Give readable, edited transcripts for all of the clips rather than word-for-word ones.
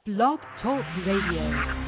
Blog Talk Radio.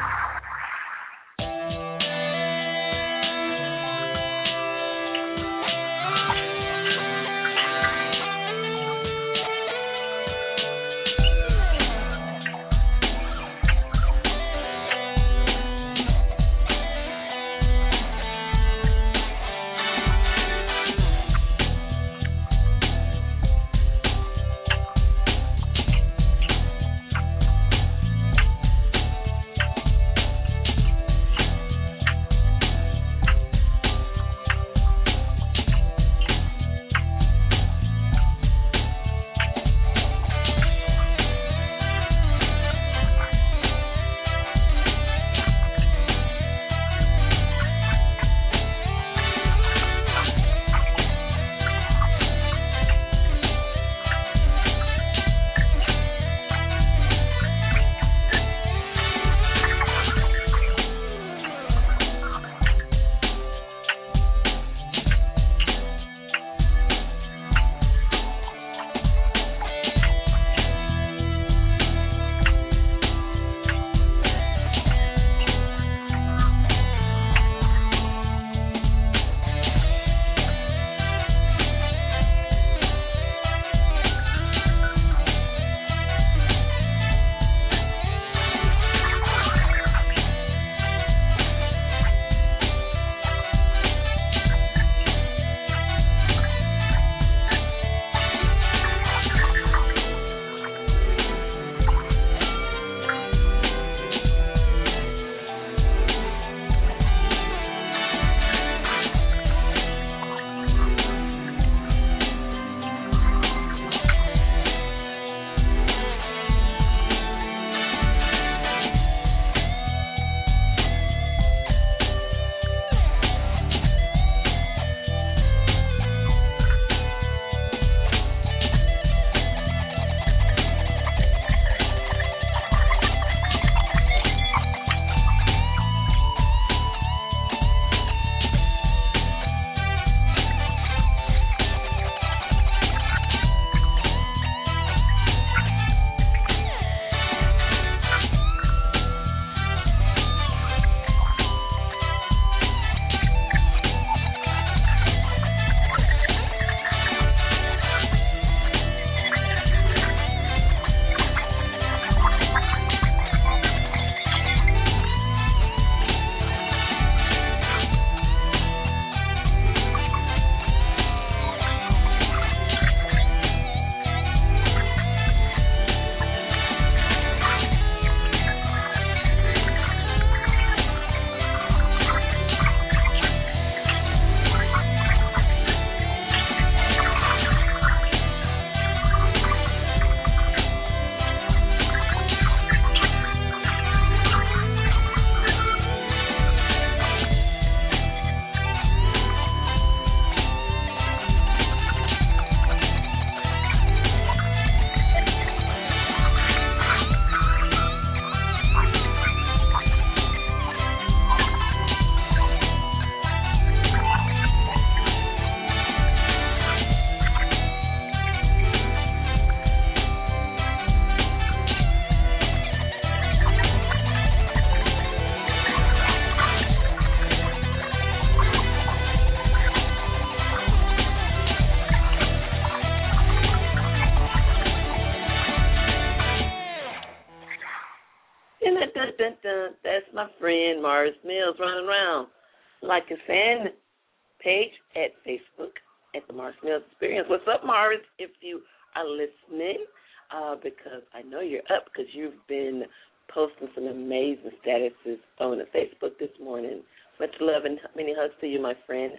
That's my friend Morris Mills running around. Like a fan page at Facebook at the Morris Mills Experience. What's up, Morris, if you are listening? Because I know you're up because you've been posting some amazing statuses on the Facebook this morning. Much love and many hugs to you, my friend.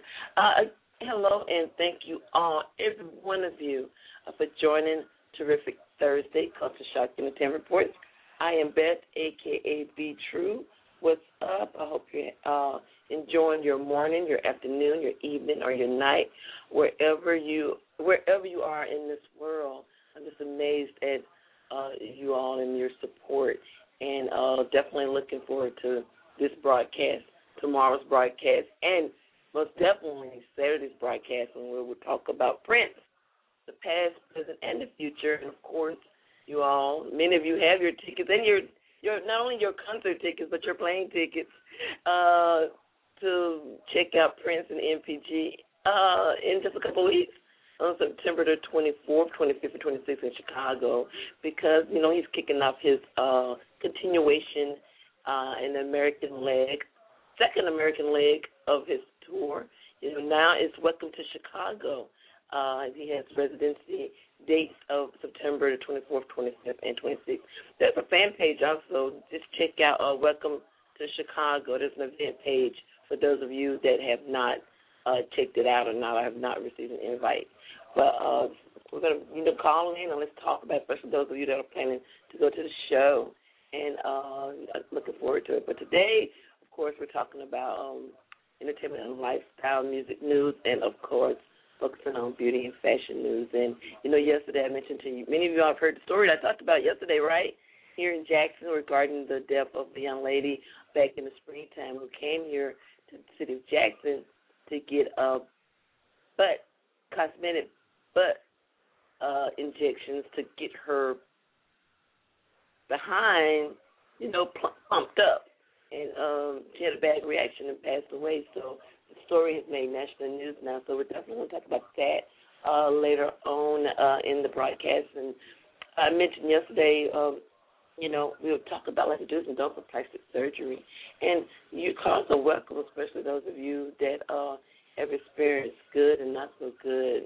Hello, and thank you all, every one of you, for joining Terrific Thursday Culture Shock Entertainment Reports. I am Beth, a.k.a. Be True. What's up? I hope you're enjoying your morning, your afternoon, your evening, or your night, wherever you are in this world. I'm just amazed at you all and your support, and definitely looking forward to this broadcast, tomorrow's broadcast, and most definitely Saturday's broadcast when we will talk about Prince, the past, present, and the future, and, of course, you all. Many of you have your tickets and your not only your concert tickets but your plane tickets to check out Prince and MPG in just a couple of weeks on September the 24th, 25th, and 26th in Chicago because, he's kicking off his continuation in the second American leg of his tour. Now it's Welcome to Chicago. He has residency dates of September the 24th, 25th, and 26th. There's a fan page also. Just check out Welcome to Chicago. There's an event page for those of you that have not checked it out or have not received an invite. But we're going to call in and let's talk about it, especially those of you that are planning to go to the show. And looking forward to it. But today, of course, we're talking about entertainment and lifestyle, music news, and, of course, focusing on beauty and fashion news. And, yesterday I mentioned to you, many of you have heard the story that I talked about yesterday, right, here in Jackson regarding the death of the young lady back in the springtime who came here to the city of Jackson to get cosmetic butt injections to get her behind, pumped up. And she had a bad reaction and passed away. So the story has made national news now. So we're definitely going to talk about that later on in the broadcast. And I mentioned yesterday, we'll talk about like the do's and don'ts of plastic surgery. And you calls are welcome, especially those of you that have experienced good and not so good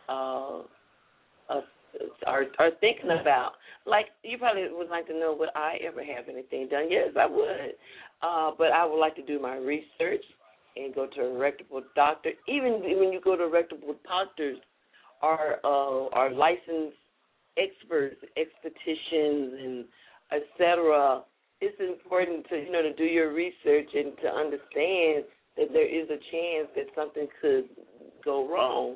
are thinking about. Like, you probably would like to know, would I ever have anything done? Yes, I would. But I would like to do my research and go to a reputable doctor. Even when you go to reputable doctors are licensed experts, estheticians, and et cetera, it's important to do your research and to understand that there is a chance that something could go wrong,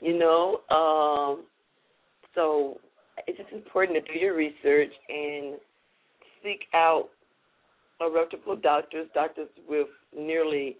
So it's just important to do your research and seek out reputable doctors with nearly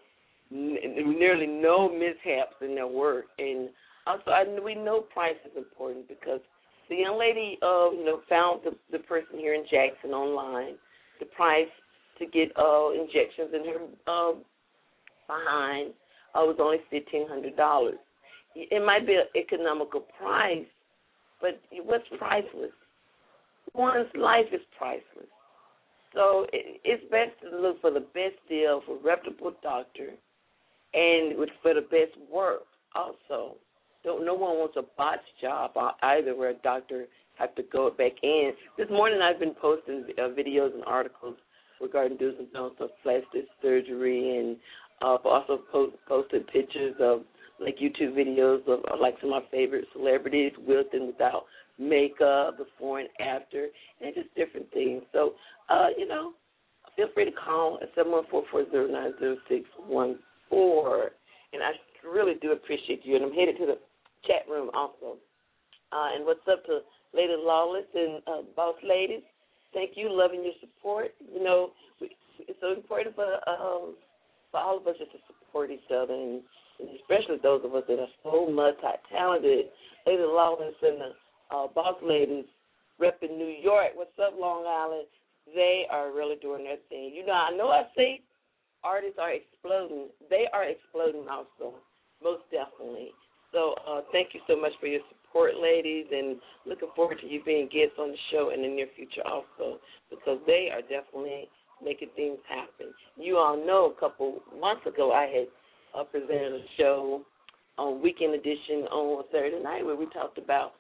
no mishaps in their work. And also, we know price is important because the young lady, found the person here in Jackson online. The price to get injections in her behind was only $1,500. It might be an economical price, but what's priceless? One's life is priceless. So it's best to look for the best deal for a reputable doctor and for the best work also. No one wants a botched job either where a doctor have to go back in. This morning I've been posting videos and articles regarding do's and don'ts of plastic surgery, and I've also posted pictures of like YouTube videos of like some of my favorite celebrities with and without makeup, before and after, and just different things. So, feel free to call at 714-409-0614. And I really do appreciate you. And I'm headed to the chat room also. And what's up to Lady Lawless and Boss Ladies? Thank you, loving your support. It's so important for all of us just to support each other, and especially those of us that are so multi-talented. Lady Lawless and the Boss Ladies repping New York. What's up, Long Island? They are really doing their thing. I know I say artists are exploding. They are exploding also, most definitely. So thank you so much for your support, ladies, and looking forward to you being guests on the show in the near future also, because they are definitely making things happen. You all know a couple months ago I had presented a show on Weekend Edition on Saturday night where we talked about,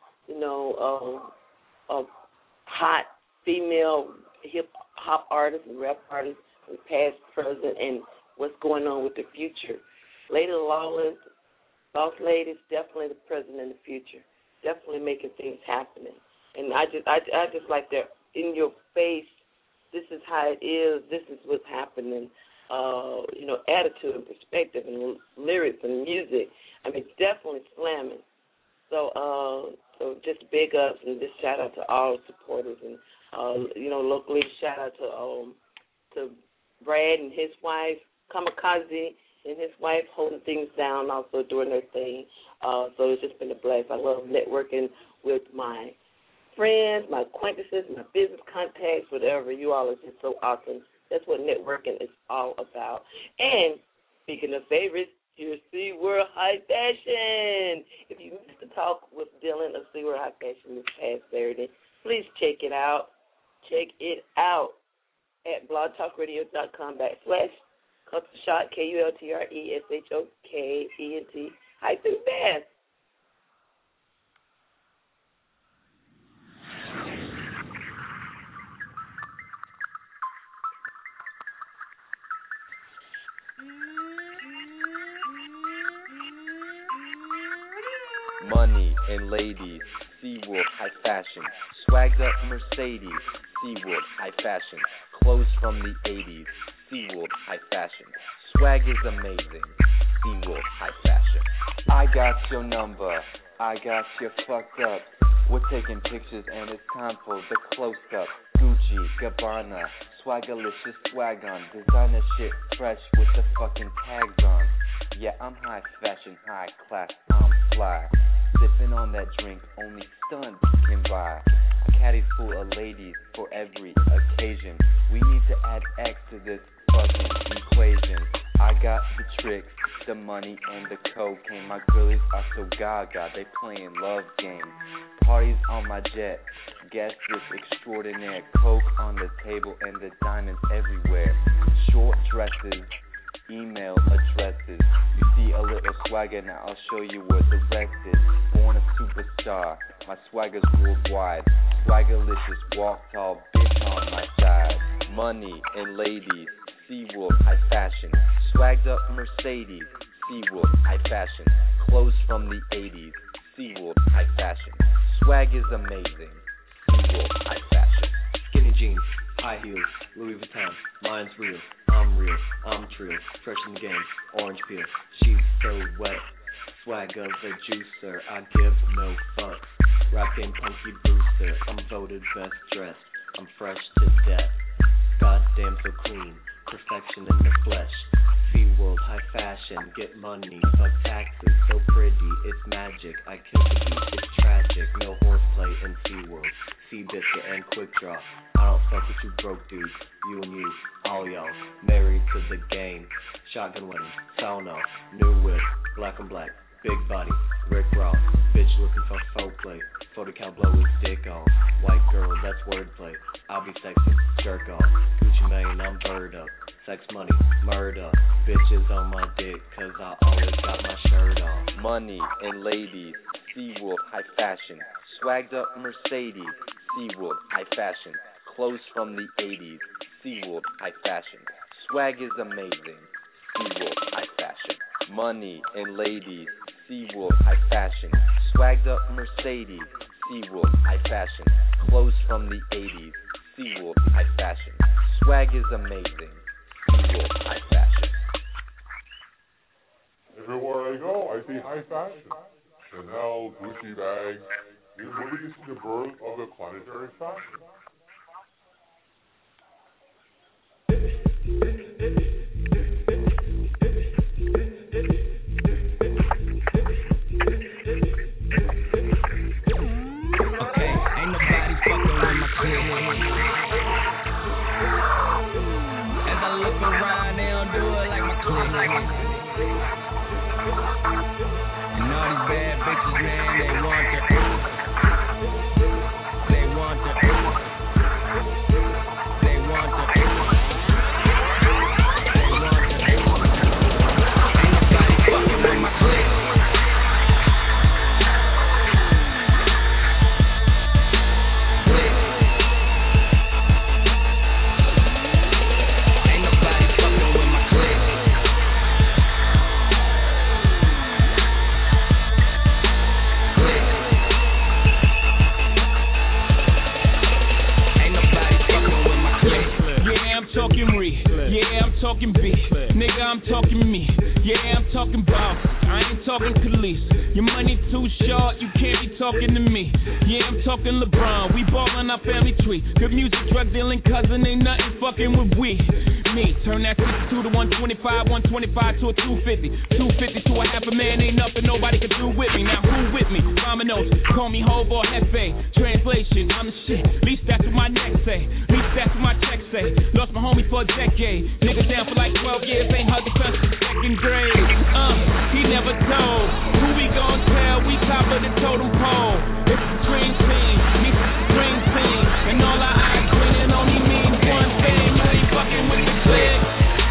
hot female hip-hop artists and rap artists from past, present, and what's going on with the future. Lady Lawless, Boss Ladies, definitely the present and the future, definitely making things happening. And I just like that in your face, this is how it is, this is what's happening, attitude and perspective and lyrics and music. I mean, definitely slamming. So just big ups and just shout out to all supporters and, locally shout out to Brad and his wife, Kamikaze, and his wife holding things down, also doing their thing. So it's just been a blast. I love networking with my friends, my acquaintances, my business contacts, whatever. You all are just so awesome. That's what networking is all about. And speaking of favorites, here's SeaWorld High Fashion. If you missed the talk with Dylan of SeaWorld High Fashion this past Saturday, please check it out. Check it out at blogtalkradio.com/Culture Shock, KULTRESHOKENT Money and ladies, SeaWorld High Fashion. Swagged up Mercedes, SeaWorld High Fashion. Clothes from the 80s, SeaWorld High Fashion. Swag is amazing, SeaWorld High Fashion. I got your number, I got you fucked up. We're taking pictures and it's time for the close-up. Gucci, Gabbana, Swagalicious swag on. Designer shit fresh with the fucking tags on. Yeah, I'm high fashion, high class, I'm fly. Sipping on that drink only stunts can buy. A caddy full of ladies for every occasion. We need to add X to this fucking equation. I got the tricks, the money, and the cocaine. My girlies are so gaga, they playing love games. Parties on my jet, guest is extraordinaire. Coke on the table and the diamonds everywhere. Short dresses, email addresses. You see a little swagger, now I'll show you where the rest is. Born a superstar, my swagger's worldwide. Swaggerlicious, walk tall, bitch on my side. Money and ladies, SeaWorld High Fashion. Swagged up Mercedes, SeaWorld High Fashion. Clothes from the 80s, SeaWorld High Fashion. Swag is amazing, SeaWorld High Fashion. Skinny jeans, high heels, Louis Vuitton, mine's real, I'm real, I'm trill, fresh in the game, orange peel, she's so wet, swag of the juicer, I give no fucks, rap game punky booster, I'm voted best dressed, I'm fresh to death, goddamn so clean, perfection in the flesh, SeaWorld High Fashion, get money, fuck taxes, so pretty, it's magic, I kill the beat, it's tragic, no horseplay in SeaWorld, Seabiscuit and Quick Draw, I don't fuck with you broke dudes, you and you, all y'all, married to the game, shotgun wedding, sauna, new whip, black and black, big body, Rick Ross, bitch looking for faux play, photo count blow his dick off, white girl, that's wordplay, I'll be sexy, jerk off, Gucci Mane, I'm bird up, sex, money, murder, bitches on my dick, cause I always got my shirt off. Money and ladies, SeaWorld High Fashion. Swagged up Mercedes, SeaWorld High Fashion. Clothes from the 80s, SeaWorld High Fashion. Swag is amazing, SeaWorld High Fashion. Money and ladies, SeaWorld High Fashion. Swagged up Mercedes, SeaWorld High Fashion. Clothes from the 80s, SeaWorld High Fashion. Swag is amazing, SeaWorld High Fashion. Everywhere I go, I see high fashion. Chanel, Gucci bags. These movies see the birth of the planetary fashion. me. Turn that 62 to 125, 125 to a 250. 250 to a half a man, ain't nothing nobody can do with me. Now who with me? Ramanos, call me Hov or Hefe. Translation, I'm the shit. Least that's what my neck say. Least that's what my check say. Lost my homie for a decade. Niggas down for like 12 years, ain't hugging since the second grade. He never told. Who we gon' tell? We top of the totem pole. It's the dream team, meets the dream team. And all our eyes winning only means one thing. You ain't fucking with the clique.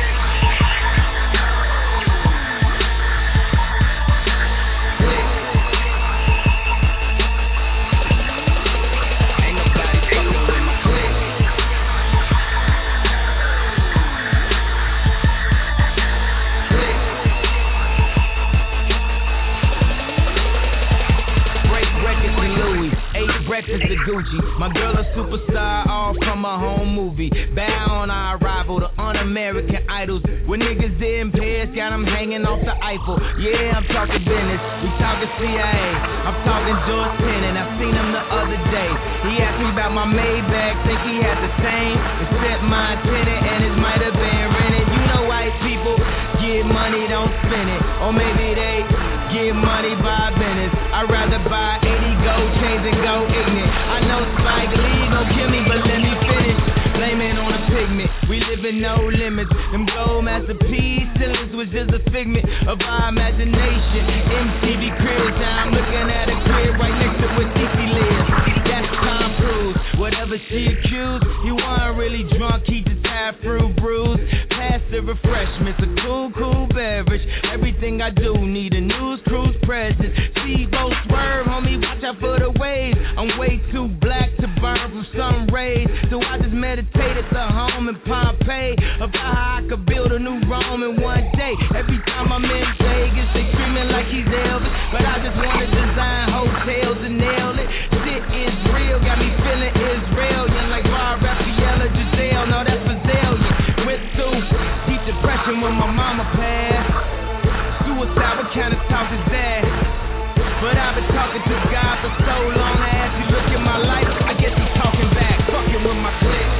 Breakfast to Gucci, my girl a superstar, all from a home movie. Bow on our arrival, the un-American idols. When niggas in Paris, got them hanging off the Eiffel. Yeah, I'm talking business, we talking CIA. I'm talking George Tenet, I seen him the other day. He asked me about my Maybach, think he had the same, except my tenant and it might have been rented. You know white people get money, don't spend it. Or maybe they get money by business. I'd rather buy 80 gold chains and go ignorant. I know Spike Lee gon' kill me, but let me finish. Blame it on a pigment, we live in no limits. Them gold masterpiece ceilings was just a figment of our imagination. MTV cribs, now I'm looking at a crib right next to where Titi lives. That's Tom Cruise, whatever she accused. He wasn't really drunk, he just had fruit brews. Pass the refreshments, a cool beverage. Everything I do need a news cruise presence. T-Boat swerve, homie, watch out for the waves. I'm way too black to burn from sun rays, so I just meditate at the home in Pompeii about how I could build a new Rome in one day. Every time I'm in Vegas, they screaming like he's Elvis, but I just wanna design hotels and nail it. Shit is real, got me feeling Israelian like Bar Raphael or Giselle. No, that's Brazilian. Went through deep depression when my mama passed. Suicide, what kind of talk is that? But I've been talking to God for so long. I asked you look at my life, I guess he's talking back, fucking with my clique.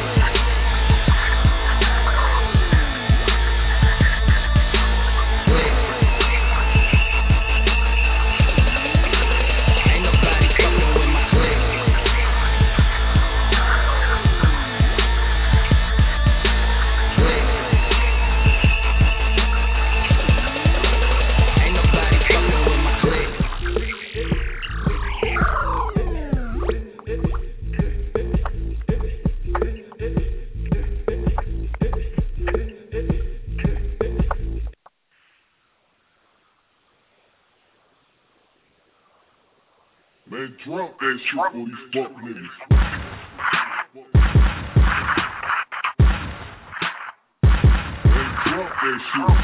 Ain't nobody fucking with my clique. Ain't nobody fucking with my clique. Man, drop that shit for these fuck niggas. Man, drop that shit.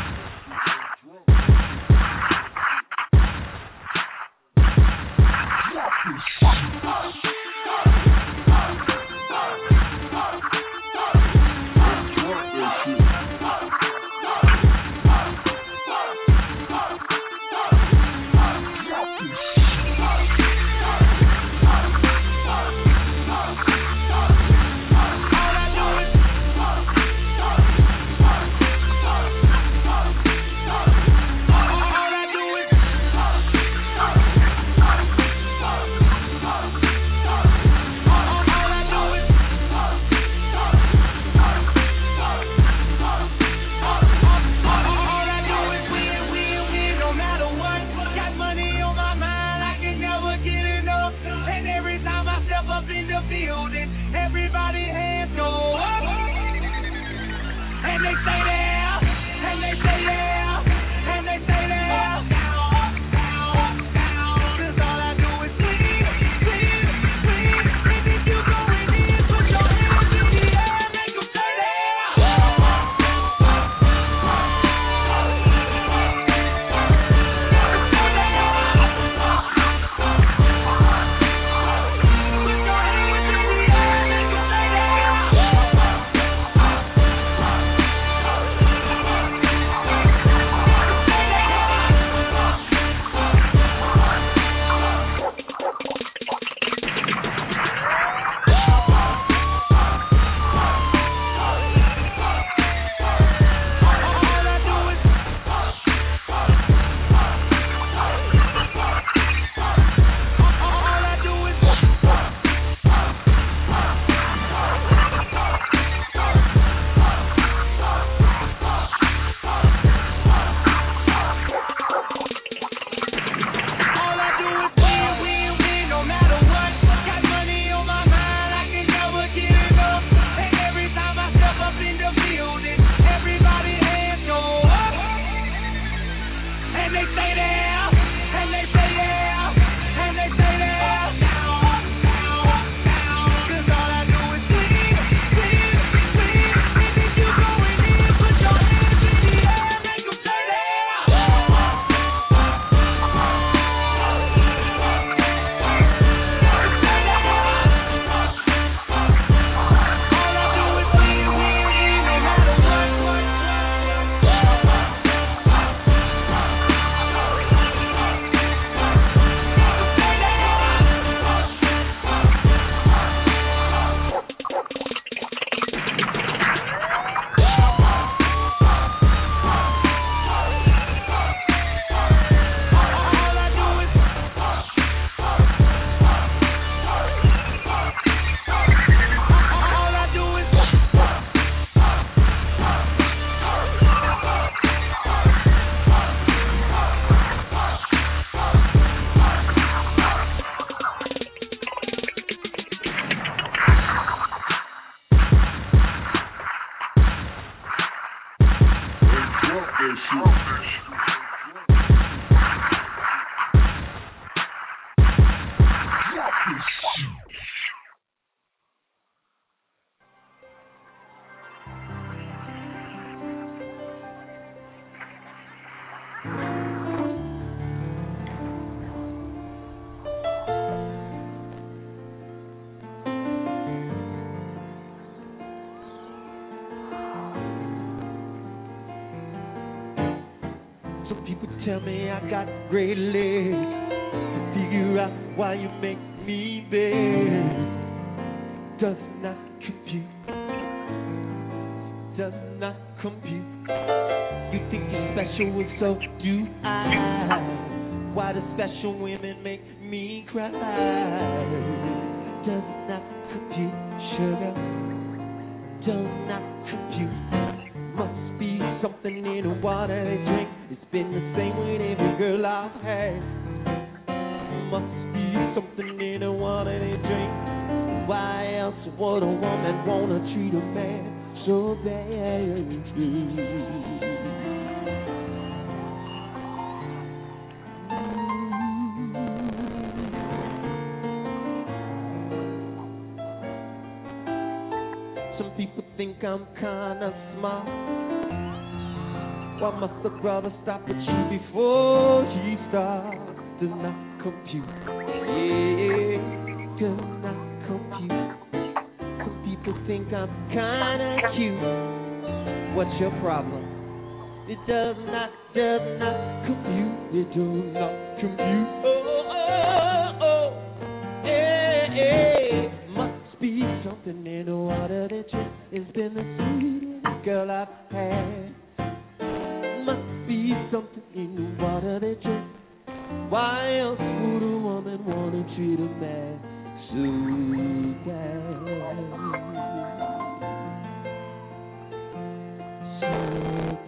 Tell me I got great legs to figure out why you make me beg. Does not compute. Does not compute. You think you're special and so do I. Why do special women make me cry? Does not compute, sugar. Does not compute. Must be something in the water they drink. It's been the same with every girl I've had. Must be something in the water they drink. Why else would a woman wanna treat a man so bad? Some people think I'm kinda smart. Why must the brother stop at you before he starts? Does not compute. Yeah, does not compute. Some people think I'm kinda cute. What's your problem? It does not compute. It does not compute. Oh, yeah. Must be something in the water that you. It's been the sweetest girl I've had. Must be something in the water they drink. Why else would a woman wanna treat a man so bad? So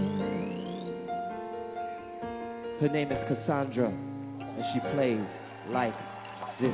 bad. Her name is Cassandra, and she plays like this.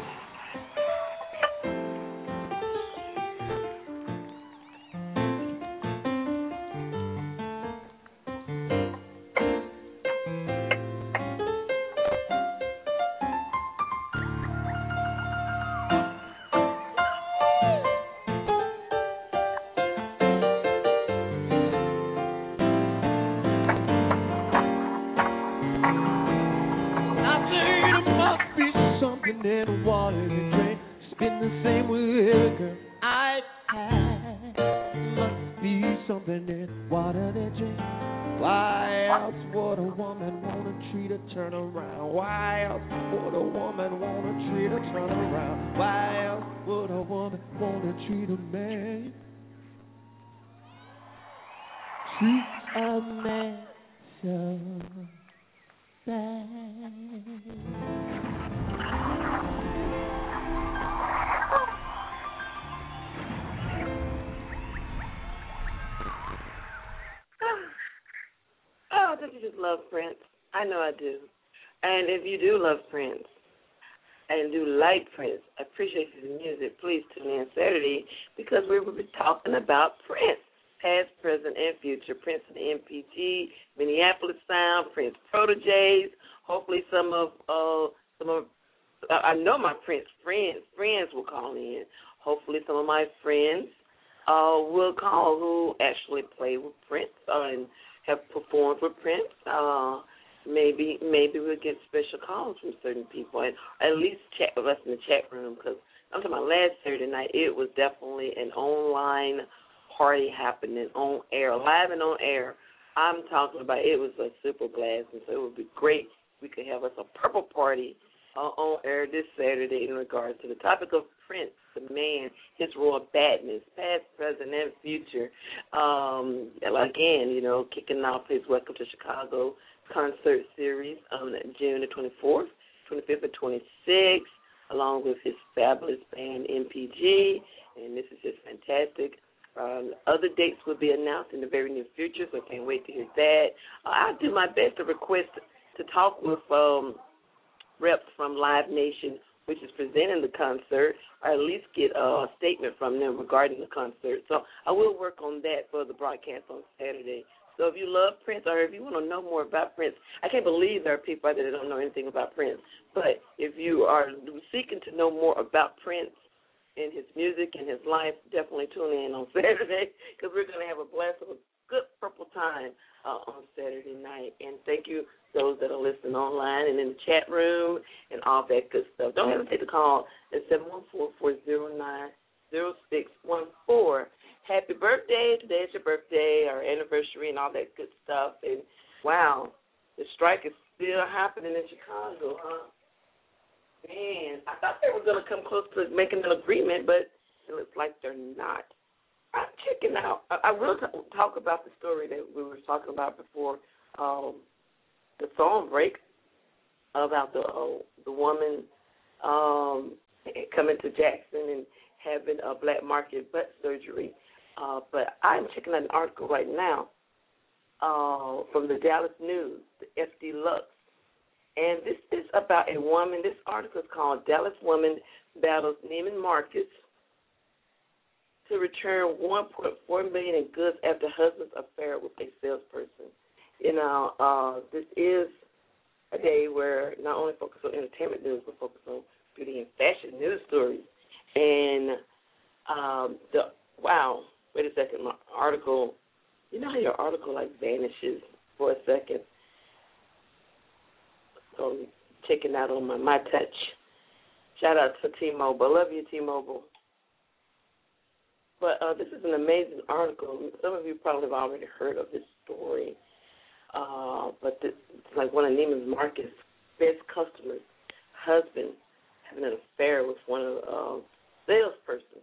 Prince. I know I do. And if you do love Prince and do like Prince, appreciate his music, please tune in Saturday because we will be talking about Prince, past, present, and future. Prince and the MPG, Minneapolis Sound, Prince proteges. Hopefully some of I know my Prince friends will call in. Hopefully some of my friends will call who actually play with Prince and have performed with Prince. Maybe we'll get special calls from certain people and at least chat with us in the chat room because I'm talking about last Saturday night. It was definitely an online party happening on air, live and on air. I'm talking about it was a super blast, and so it would be great if we could have us a purple party on air this Saturday in regards to the topic of Prince, the man, his royal badness, past, present, and future. Again, kicking off his Welcome to Chicago concert series on June the 24th, 25th, and 26th, along with his fabulous band MPG, and this is just fantastic. Other dates will be announced in the very near future, so I can't wait to hear that. I'll do my best to request to talk with reps from Live Nation, which is presenting the concert, or at least get a statement from them regarding the concert. So I will work on that for the broadcast on Saturday. So if you love Prince or if you want to know more about Prince, I can't believe there are people out there that don't know anything about Prince. But if you are seeking to know more about Prince and his music and his life, definitely tune in on Saturday because we're going to have a blast of a good purple time on Saturday night. And thank you those that are listening online and in the chat room and all that good stuff. Don't hesitate to call at 714-409-0614. Happy birthday. Today is your birthday, our anniversary, and all that good stuff. And, wow, the strike is still happening in Chicago, huh? Man, I thought they were going to come close to making an agreement, but it looks like they're not. I'm checking out. I will talk about the story that we were talking about before the song break about the woman coming to Jackson and having a black market butt surgery. But I'm checking out an article right now from the Dallas News, the FD Lux. And this is about a woman. This article is called Dallas Woman Battles Neiman Marcus to return $1.4 million in goods after husband's affair with a salesperson. You know, this is a day where not only focus on entertainment news, but focus on beauty and fashion news stories. And wait a second, my article, you know how your article like vanishes for a second? So I'm checking out on my touch. Shout out to T-Mobile. Love you, T-Mobile. But this is an amazing article. Some of you probably have already heard of this story. But it's like one of Neiman Marcus' best customers, husband, having an affair with one of the salesperson.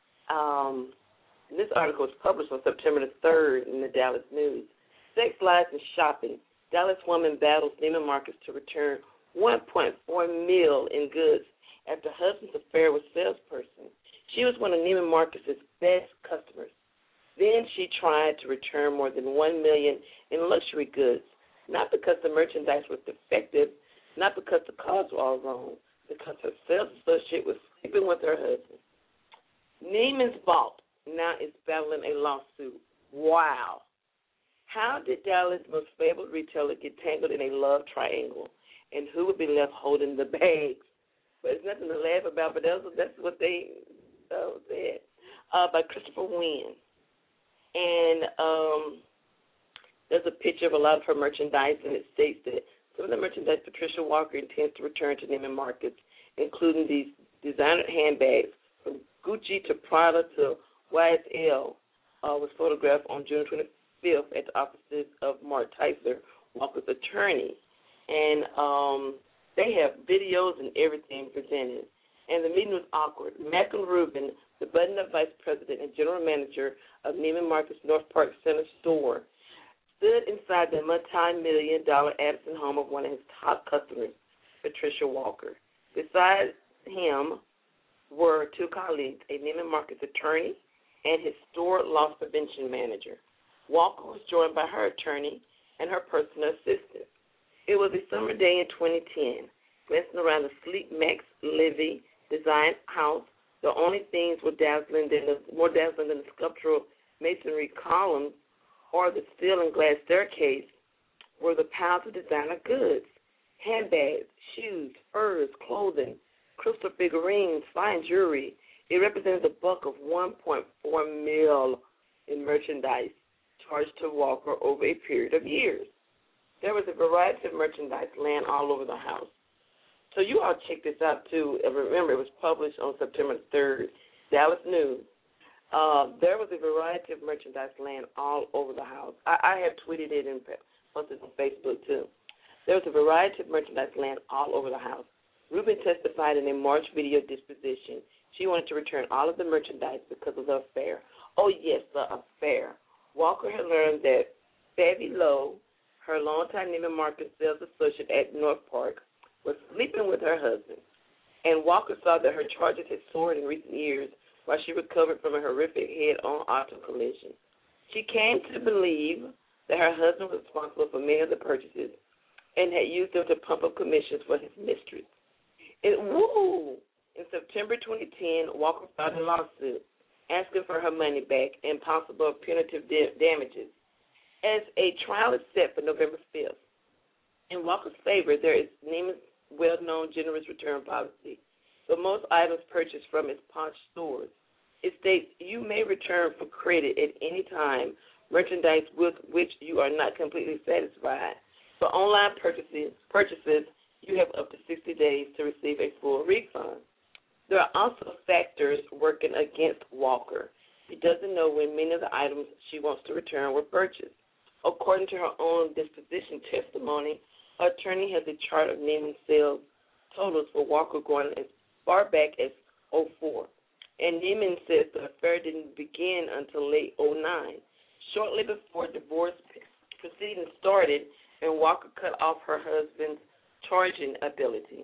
And this article was published on September the 3rd in the Dallas News. Sex, lies, and shopping. Dallas woman battles Neiman Marcus to return $1.4 million in goods after husband's affair with salesperson. She was one of Neiman Marcus' best customers. Then she tried to return more than $1 million in luxury goods, not because the merchandise was defective, not because the cards were all wrong, because her sales associate was sleeping with her husband. Neiman's vault now is battling a lawsuit. Wow. How did Dallas' most fabled retailer get tangled in a love triangle, and who would be left holding the bags? But it's nothing to laugh about, but that's what they said, by Christopher Wynn. And there's a picture of a lot of her merchandise, and it states that some of the merchandise Patricia Walker intends to return to Neiman Marcus, including these designer handbags from Gucci to Prada to YSL, was photographed on June 25th at the offices of Mark Tyser, Walker's attorney. And they have videos and everything presented. And the meeting was awkward. Malcolm Rubin, the button-up vice president and general manager of Neiman Marcus North Park Center store, stood inside the multi-million-dollar Addison home of one of his top customers, Patricia Walker. Beside him were two colleagues, a Neiman Marcus attorney and his store loss prevention manager. Walker was joined by her attorney and her personal assistant. It was a summer day in 2010. Glancing around the sleek Max Livy design house, the only things were more dazzling than the sculptural masonry columns or the steel and glass staircase were the piles of designer goods, handbags, shoes, furs, clothing, crystal figurines, fine jewelry. It represented a buck of $1.4 million in merchandise charged to Walker over a period of years. There was a variety of merchandise laying all over the house. So you all check this out, too. Remember, it was published on September 3rd, Dallas News. There was a variety of merchandise laying all over the house. I have tweeted it and posted it on Facebook, too. There was a variety of merchandise laying all over the house. Rubin testified in a March video disposition. She wanted to return all of the merchandise because of the affair. Oh, yes, the affair. Walker had learned that Favy Lowe, her longtime Neiman Marcus sales associate at North Park, was sleeping with her husband. And Walker saw that her charges had soared in recent years while she recovered from a horrific head-on auto collision. She came to believe that her husband was responsible for many of the purchases and had used them to pump up commissions for his mistress. In September 2010, Walker filed a lawsuit asking for her money back and possible punitive damages. As a trial is set for November 5th, in Walker's favor, there is Neiman's well-known generous return policy. For most items purchased from its Posh stores, it states you may return for credit at any time merchandise with which you are not completely satisfied. For online purchases, you have up to 60 days to receive a full refund. There are also factors working against Walker. She doesn't know when many of the items she wants to return were purchased. According to her own disposition testimony, her attorney has a chart of Neiman's sales totals for Walker going as far back as 2004. And Neiman says the affair didn't begin until late 2009, shortly before divorce proceedings started and Walker cut off her husband's charging ability.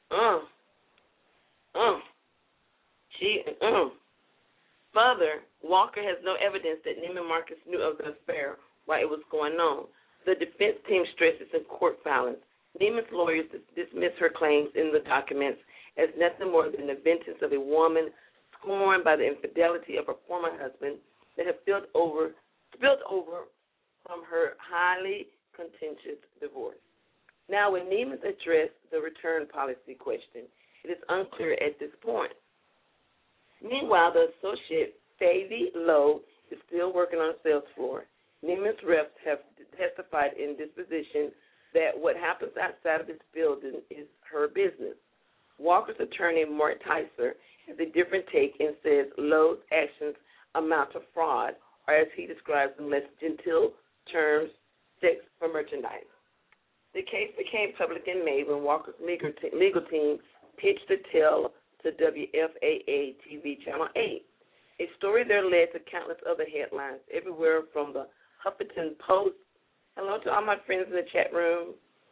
Further, Walker has no evidence that Neiman Marcus knew of the affair while it was going on. The defense team stresses in court filings. Neiman's lawyers dismiss her claims in the documents as nothing more than the vengeance of a woman scorned by the infidelity of her former husband that have spilled over from her highly contentious divorce. Now, when Neiman's addressed the return policy question, it is unclear at this point. Meanwhile, the associate, Favy Lowe, is still working on the sales floor. Neiman's reps have testified in disposition that what happens outside of this building is her business. Walker's attorney, Mark Tyser, has a different take and says Lowe's actions amount to fraud, or as he describes in less genteel terms, sex for merchandise. The case became public in May when Walker's legal team pitched the tale to WFAA TV Channel 8. A story there led to countless other headlines, everywhere from the Huffington Post. Hello to all my friends in the chat room.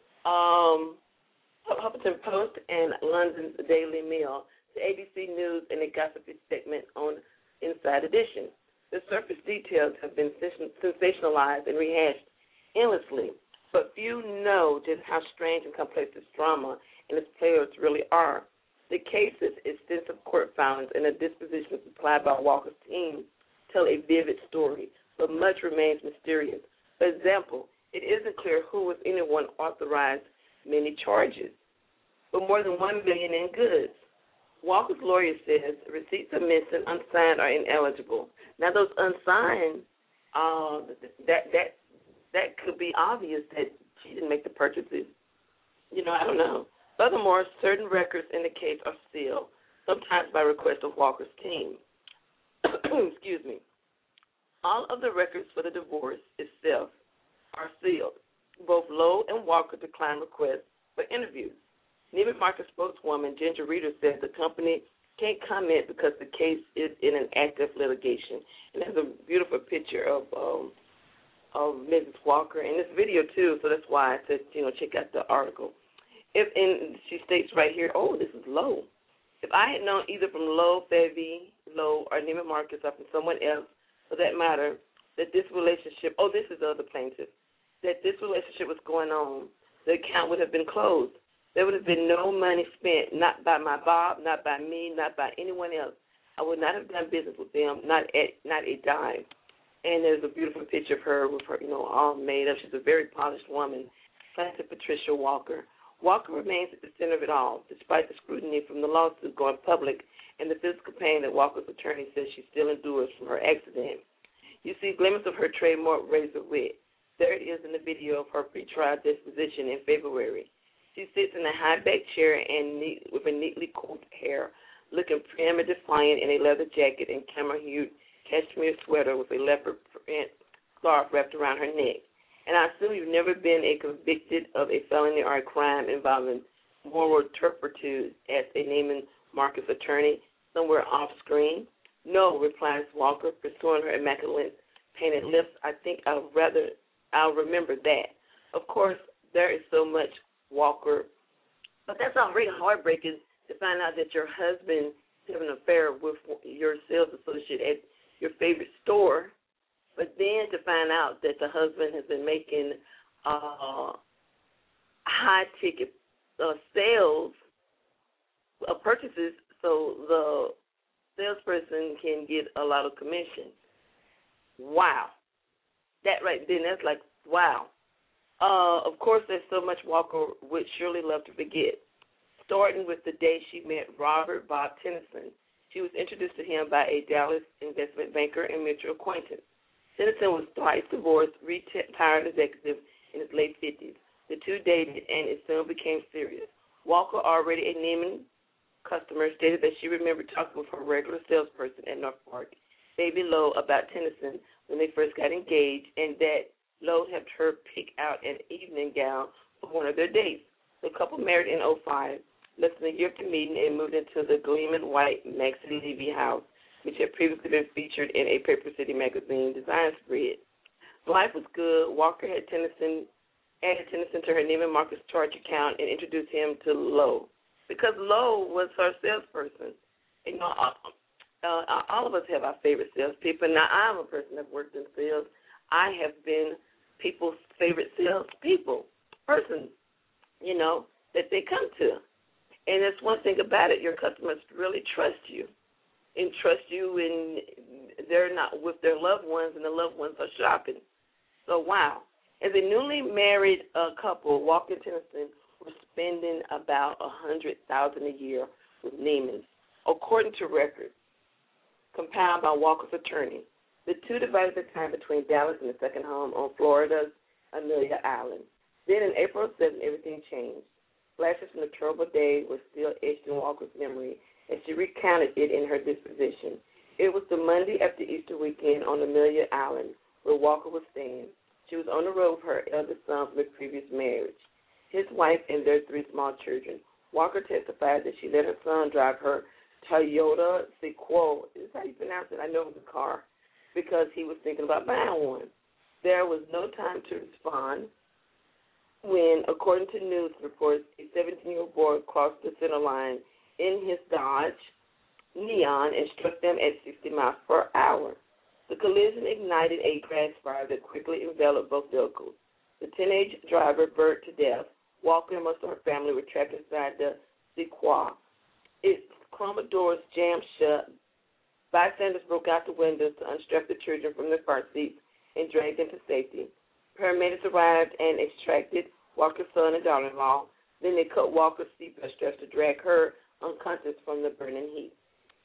Huffington Post and London's Daily Mail, to ABC News and a gossipy segment on Inside Edition. The surface details have been sensationalized and rehashed endlessly, but few know just how strange and complex this drama and its players really are. The case's extensive court filings and the dispositions supplied by Walker's team tell a vivid story, but much remains mysterious. For example, it isn't clear who, if anyone, authorized many charges, but more than $1 million in goods. Walker's lawyer says receipts are missing, unsigned, or ineligible. Now, those unsigned, that could be obvious that she didn't make the purchases. I don't know. Furthermore, certain records in the case are sealed, sometimes by request of Walker's team. Excuse me. All of the records for the divorce itself are sealed. Both Lowe and Walker declined requests for interviews. Neiman Marcus spokeswoman Ginger Reeder said the company can't comment because the case is in an active litigation. And there's a beautiful picture of Mrs. Walker in this video, too, so that's why I said, check out the article. And she states right here, this is Lowe. If I had known either from Lowe, Favy, Lowe, or Neiman Marcus, or from someone else, for that matter, that this relationship, this is the other plaintiff, that this relationship was going on, the account would have been closed. There would have been no money spent, not by my Bob, not by me, not by anyone else. I would not have done business with them, not a dime. And there's a beautiful picture of her with her, all made up. She's a very polished woman, Plaintiff Patricia Walker. Walker remains at the center of it all, despite the scrutiny from the lawsuit going public and the physical pain that Walker's attorney says she still endures from her accident. You see glimpses of her trademark razor wit. There it is in the video of her pretrial disposition in February. She sits in a high-back chair with a neatly combed hair, looking prim and defiant in a leather jacket and camera-hued cashmere sweater with a leopard print scarf wrapped around her neck. And I assume you've never been convicted of a felony or a crime involving moral turpitude as a Neiman Marcus attorney somewhere off screen. No, replies Walker, pursuing her immaculate painted lips. I think I'll remember that. Of course, there is so much Walker, but that's already heartbreaking to find out that your husband is having an affair with your sales associate at your favorite store. But then to find out that the husband has been making high-ticket sales purchases so the salesperson can get a lot of commission. Wow. That right then, that's like, wow. Of course, there's so much Walker would surely love to forget. Starting with the day she met Robert Bob Tennyson. She was introduced to him by a Dallas investment banker and mutual acquaintance. Tennyson was twice divorced, retired executive in his late 50s. The two dated, and it soon became serious. Walker, already a Neiman customer, stated that she remembered talking with her regular salesperson at North Park, Baby Lowe, about Tennyson when they first got engaged, and that Lowe helped her pick out an evening gown for one of their dates. The couple married in 2005, less than a year after meeting, and moved into the gleaming white Maxine Levy house, which had previously been featured in a Paper City magazine design spread. Life was good. Walker had added Tennyson to her Neiman Marcus Charge account and introduced him to Lowe, because Lowe was her salesperson. You know, all of us have our favorite salespeople. Now, I'm a person that worked in sales. I have been people's favorite salespeople, person, you know, that they come to. And that's one thing about it. Your customers really trust you and they're not with their loved ones, and the loved ones are shopping. So, wow. As a newly married couple, Walker and Tennyson were spending about $100,000 a year with Neiman's, according to records compiled by Walker's attorney. The two divided their time between Dallas and the second home on Florida's Amelia Island. Then, in April 7, everything changed. Flashes from the troubled day were still etched in Walker's memory, and she recounted it in her disposition. It was the Monday after Easter weekend on Amelia Island, where Walker was staying. She was on the road with her eldest son from a previous marriage, his wife, and their 3 small children. Walker testified that she let her son drive her Toyota Sequoia. Is that how you pronounce it? I know it was a car, because he was thinking about buying one. There was no time to respond when, according to news reports, a 17-year-old boy crossed the center line in his Dodge Neon and struck them at 60 miles per hour. The collision ignited a grass fire that quickly enveloped both vehicles. The teenage driver burned to death. Walker and most of her family were trapped inside the Sequoia. Its chrome doors jammed shut. Bystanders broke out the windows to unstrap the children from their car seats and dragged them to safety. Paramedics arrived and extracted Walker's son and daughter-in-law. Then they cut Walker's seatbelt straps to drag her unconscious from the burning heat.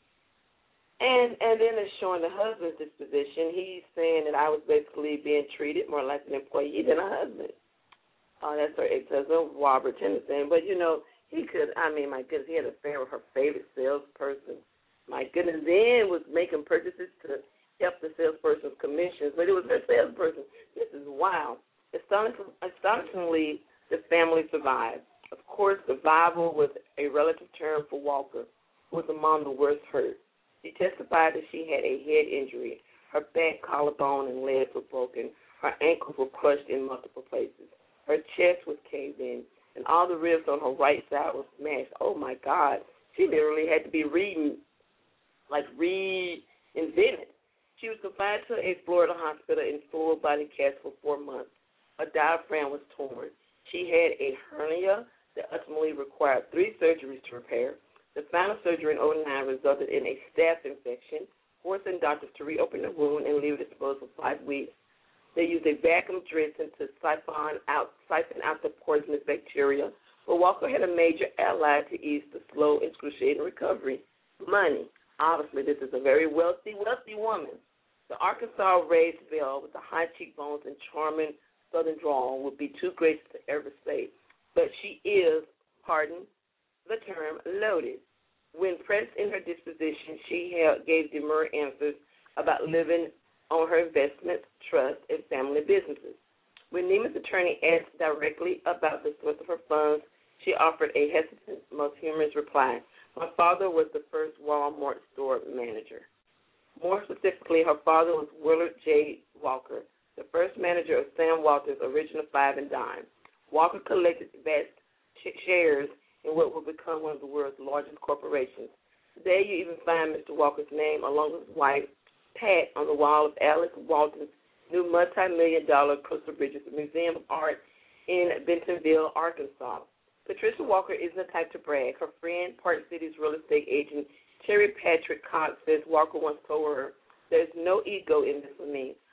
And then they're showing the husband's disposition. He's saying that I was basically being treated more like an employee than a husband. That's her ex-husband, Robert Tennyson. But, you know, my goodness, he had an affair with her favorite salesperson. My goodness, then was making purchases to help the salesperson's commissions, but it was her salesperson. This is wild. Astonishingly, the family survived. Of course, survival was a relative term for Walker, who was among the worst hurt. She testified that she had a head injury. Her back, collarbone, and legs were broken. Her ankles were crushed in multiple places. Her chest was caved in, and all the ribs on her right side were smashed. Oh, my God. She literally had to be reinvented. She was confined to a Florida hospital in full body cast for 4 months. Her diaphragm was torn. She had a hernia that ultimately required 3 surgeries to repair. The final surgery in 2009 resulted in a staph infection, forcing doctors to reopen the wound and leave it exposed for 5 weeks. They used a vacuum dressing to siphon out the poisonous bacteria, but Walker had a major ally to ease the slow, excruciating recovery: money. Obviously, this is a very wealthy woman. The Arkansas raised belle with the high cheekbones and charming southern drawl would be too gracious to ever say, but she is, pardon the term, loaded. When pressed in her disposition, she gave demure answers about living on her investments, trust, and family businesses. When Neiman's attorney asked directly about the source of her funds, she offered a hesitant, most humorous reply. My father was the first Walmart store manager. More specifically, her father was Willard J. Walker, the first manager of Sam Walton's original Five and Dime. Walker collected vast shares in what would become one of the world's largest corporations. Today, you even find Mr. Walker's name along with his wife, Pat, on the wall of Alice Walton's new multi-million-dollar Coastal Bridges Museum of Art in Bentonville, Arkansas. Patricia Walker isn't the type to brag. Her friend, Park City's real estate agent, Terry Patrick Cox, says Walker once told her, "There's no ego in this for me. I'm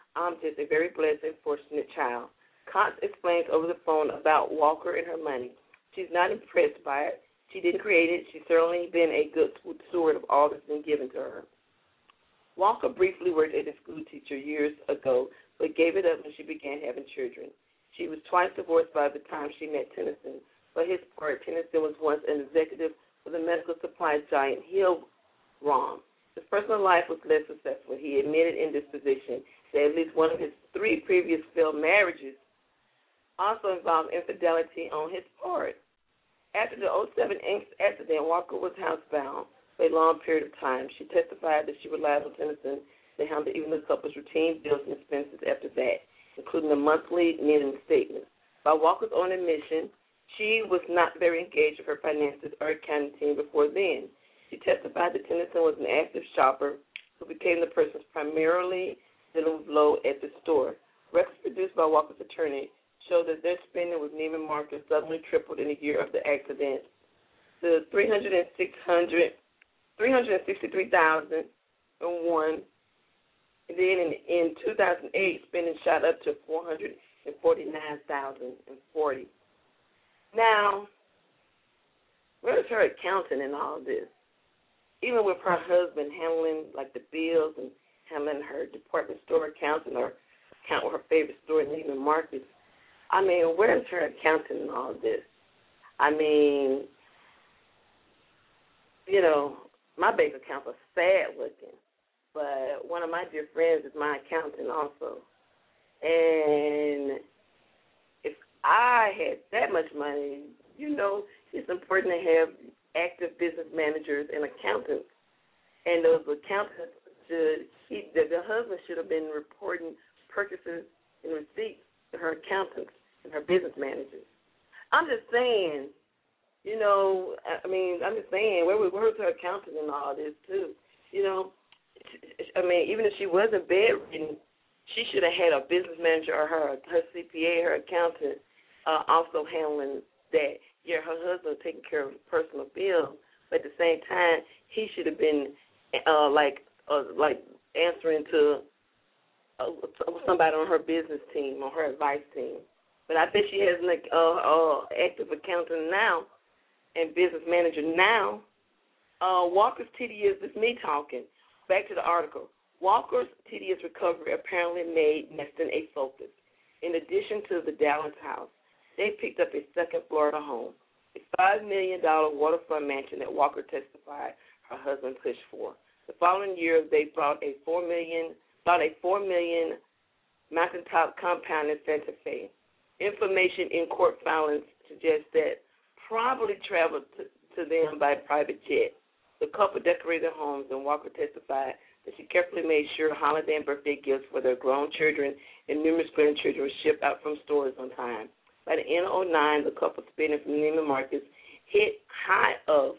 just a very blessed and fortunate child. Cox explains over the phone about Walker and her money. She's not impressed by it. She didn't create it. She's certainly been a good steward of all that's been given to her. Walker briefly worked as a school teacher years ago, but gave it up when she began having children. She was twice divorced by the time she met Tennyson. For his part, Tennyson was once an executive for the medical supply giant Hill-Rom. His personal life was less successful. He admitted in this position that at least one of his 3 previous failed marriages also involved infidelity on his part. After the 2007 accident, Walker was housebound for a long period of time. She testified that she relied on Tennyson to handle even the couple's routine bills and expenses after that, including the monthly knitting statements. By Walker's own admission, she was not very engaged with her finances or accounting team before then. She testified that Tennyson was an active shopper who became the person primarily dealing with Lowe at the store. Records produced by Walker's attorney show that their spending with Neiman Marcus suddenly tripled in a year of the accident to $363,001. And then in 2008, spending shot up to $449,040. Now, where's her accountant in all this? Even with her husband handling like the bills and handling her department store accounts and her account with her favorite store in Neiman Marcus, I mean, where's her accountant in all this? I mean, you know, my bank accounts are sad looking, but one of my dear friends is my accountant also. And if I had that much money, you know, it's important to have active business managers and accountants. And those accountants should keep, the husband should have been reporting purchases and receipts to her accountants and her business managers. I'm just saying, you know, I'm just saying, where's her accountant in all this, too? You know, I mean, even if she wasn't bedridden, she should have had a business manager or her CPA, her accountant, also handling that. Yeah, her husband taking care of personal bills, but at the same time, he should have been like answering to somebody on her business team, on her advice team. But I bet she has an active accountant now and business manager now. Walker's TDS, this is me talking. Back to the article. Walker's TDS recovery apparently made Neston a focus. In addition to the Dallas house, they picked up a second Florida home, a $5 million waterfront mansion that Walker testified her husband pushed for. The following year, they bought a $4 million mountaintop compound in Santa Fe. Information in court filings suggests that probably traveled to them by private jet. The couple decorated their homes, and Walker testified that she carefully made sure holiday and birthday gifts for their grown children and numerous grandchildren were shipped out from stores on time. By the end of 2009, the couple spending from Neiman Marcus hit high of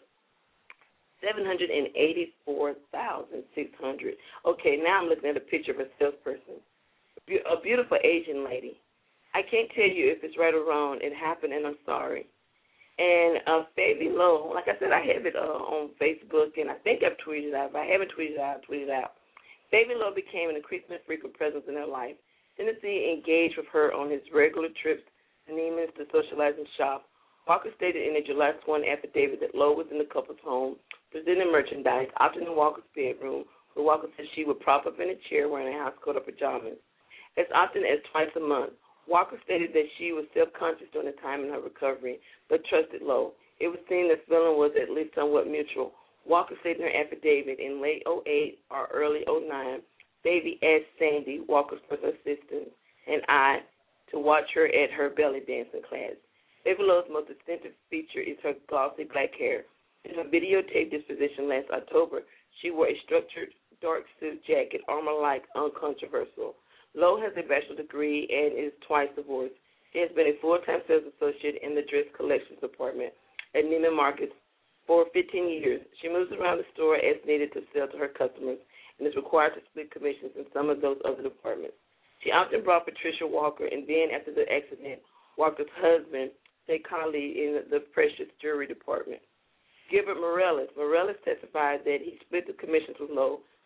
$784,600. Okay, now I'm looking at a picture of a salesperson, a beautiful Asian lady. I can't tell you if it's right or wrong. It happened, and I'm sorry. And Favy Lowe, like I said, I have it on Facebook, and I think I've tweeted it out. If I haven't tweeted it out, I'll tweet it out. Favy Lowe became an increasingly frequent presence in her life. Tennessee engaged with her on his regular trips to Neiman's to socialize and shop. Walker stated in a July sworn affidavit that Lowe was in the couple's home, presenting merchandise, often in Walker's bedroom, where Walker said she would prop up in a chair wearing a housecoat or pajamas. As often as twice a month, Walker stated that she was self-conscious during the time in her recovery, but trusted Lowe. It was seen that feeling was at least somewhat mutual. Walker said in her affidavit in late 2008 or early 2009, Favy asked Sandy, Walker's personal assistant, and I to watch her at her belly dancing class. Favy Lowe's most distinctive feature is her glossy black hair. In her videotaped disposition last October, she wore a structured dark suit jacket, armor-like, uncontroversial. Lowe has a bachelor's degree and is twice divorced. She has been a full-time sales associate in the dress collections department at Neiman Marcus for 15 years. She moves around the store as needed to sell to her customers and is required to split commissions in some of those other departments. She often brought Patricia Walker and then, after the accident, Walker's husband, a colleague in the precious jewelry department. Gilbert Morales testified that he split the commissions with Lowe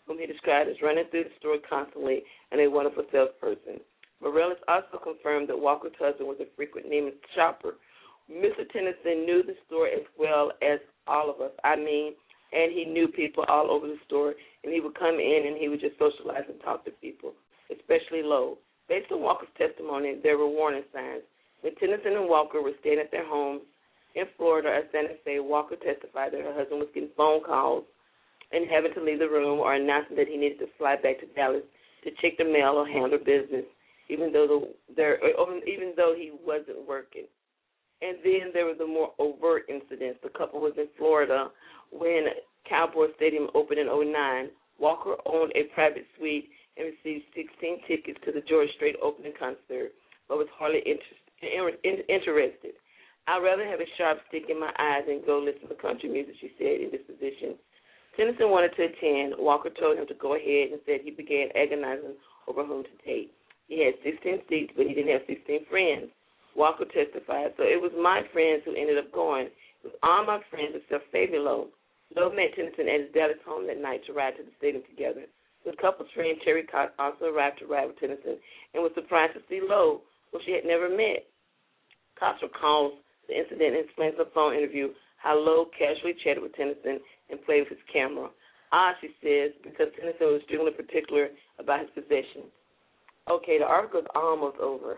whom he described as running through the store constantly and a wonderful salesperson. Morales also confirmed that Walker's husband was a frequent Neiman shopper. Mr. Tennyson knew the store as well as all of us. And he knew people all over the store, and he would come in and he would just socialize and talk to people, especially Lowe. Based on Walker's testimony, there were warning signs. When Tennyson and Walker were staying at their homes in Florida or Santa Fe, Walker testified that her husband was getting phone calls and having to leave the room or announcing that he needed to fly back to Dallas to check the mail or handle business, even though he wasn't working. And then there were the more overt incidents. The couple was in Florida when Cowboy Stadium opened in 2009. Walker owned a private suite and received 16 tickets to the George Strait opening concert, but was hardly interested. I'd rather have a sharp stick in my eye than go listen to country music, she said in disposition. Tennyson wanted to attend. Walker told him to go ahead and said he began agonizing over whom to take. He had 16 seats, but he didn't have 16 friends. Walker testified, so it was my friends who ended up going. It was all my friends except Favy Lowe. Lowe met Tennyson at his Dallas home that night to ride to the stadium together. The couple's friend, Terry Cox, also arrived to ride with Tennyson and was surprised to see Lowe, who she had never met. Cox recalls the incident and explains in a phone interview how Lowe casually chatted with Tennyson and played with his camera. She says, because Tennyson was extremely particular about his possessions. Okay, the article is almost over.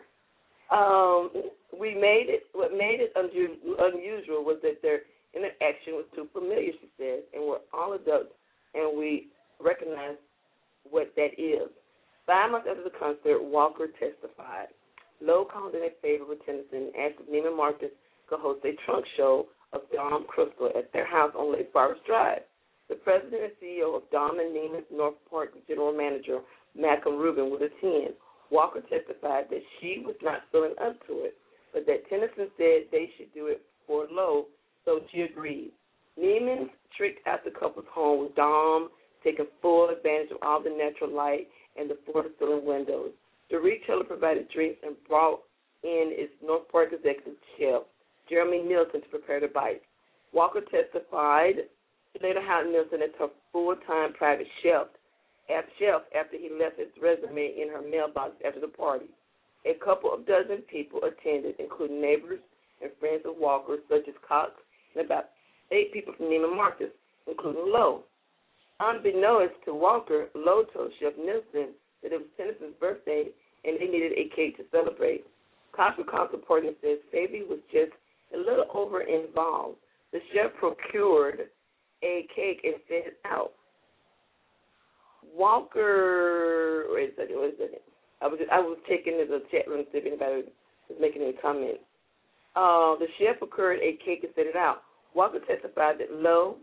What made it unusual was that their interaction was too familiar, she says, and we're all adults, and we recognize what that is. 5 months after the concert, Walker testified. Lowe called in a favor with Tennyson and asked if Neiman Marcus could host a trunk show of Dom Crystal at their house on Lake Forest Drive. The president and CEO of Dom and Neiman's North Park general manager, Malcolm Rubin, would attend. Walker testified that she was not feeling up to it, but that Tennyson said they should do it for Lowe, so she agreed. Neiman tricked out the couple's home with Dom taking full advantage of all the natural light and the floor-to-ceiling windows. The retailer provided drinks and brought in its North Park executive chef, Jeremy Nielsen, to prepare the bites. Walker testified she later hired Nielsen as her full-time private chef after he left his resume in her mailbox after the party. A couple of dozen people attended, including neighbors and friends of Walker, such as Cox, and about 8 people from Neiman Marcus, including Lowe. Unbeknownst to Walker, Lowe told Chef Nielsen that it was Tennyson's birthday and they needed a cake to celebrate. Cox recalls reporting and says Favy was just a little over-involved. The chef procured a cake and sent it out. Walker, wait a second. I was checking the chat room to see if anybody was making any comments. The chef procured a cake and sent it out. Walker testified that Lowe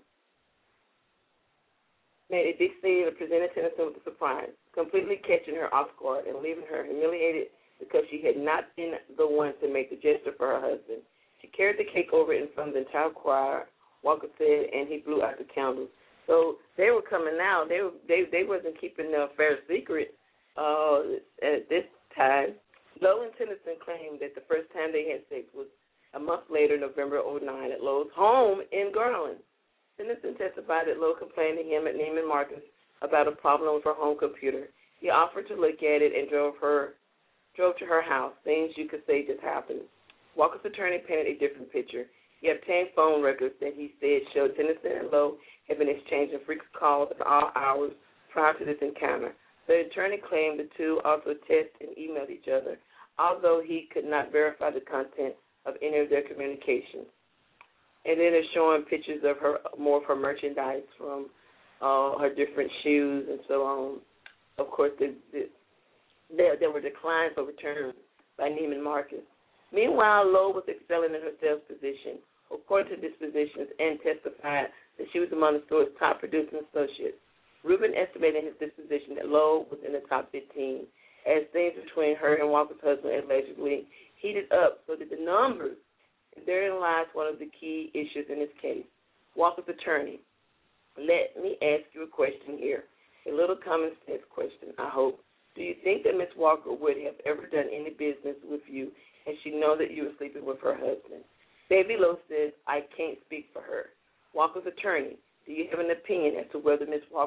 made a big scene and presented Tennyson with a surprise, completely catching her off guard and leaving her humiliated because she had not been the one to make the gesture for her husband. She carried the cake over in front of the entire choir, Walker said, and he blew out the candles. So they were coming out. They wasn't keeping the affair secret at this time. Lowe and Tennyson claimed that the first time they had sex was a month later, November 2009, at Lowe's home in Garland. Tennyson testified that Lowe complained to him at Neiman Marcus about a problem with her home computer. He offered to look at it and drove to her house, things you could say just happened. Walker's attorney painted a different picture. He obtained phone records that he said showed Tennyson and Lowe had been exchanging frequent calls at all hours prior to this encounter. The attorney claimed the two also texted and emailed each other, although he could not verify the content of any of their communications. And then it's showing pictures of more of her merchandise from her different shoes and so on. Of course, there were declines or returns by Neiman Marcus. Meanwhile, Lowe was excelling in her sales position, according to dispositions, and testified that she was among the store's top producing associates. Rubin estimated in his disposition that Lowe was in the top 15, as things between her and Walker's husband allegedly heated up so that the numbers, and therein lies one of the key issues in this case. Walker's attorney, let me ask you a question here, a little common sense question, I hope. Do you think that Ms. Walker would have ever done any business with you and she know that you were sleeping with her husband? Favy Lowe says, I can't speak for her. Walker's attorney, do you have an opinion as to whether Ms. Walker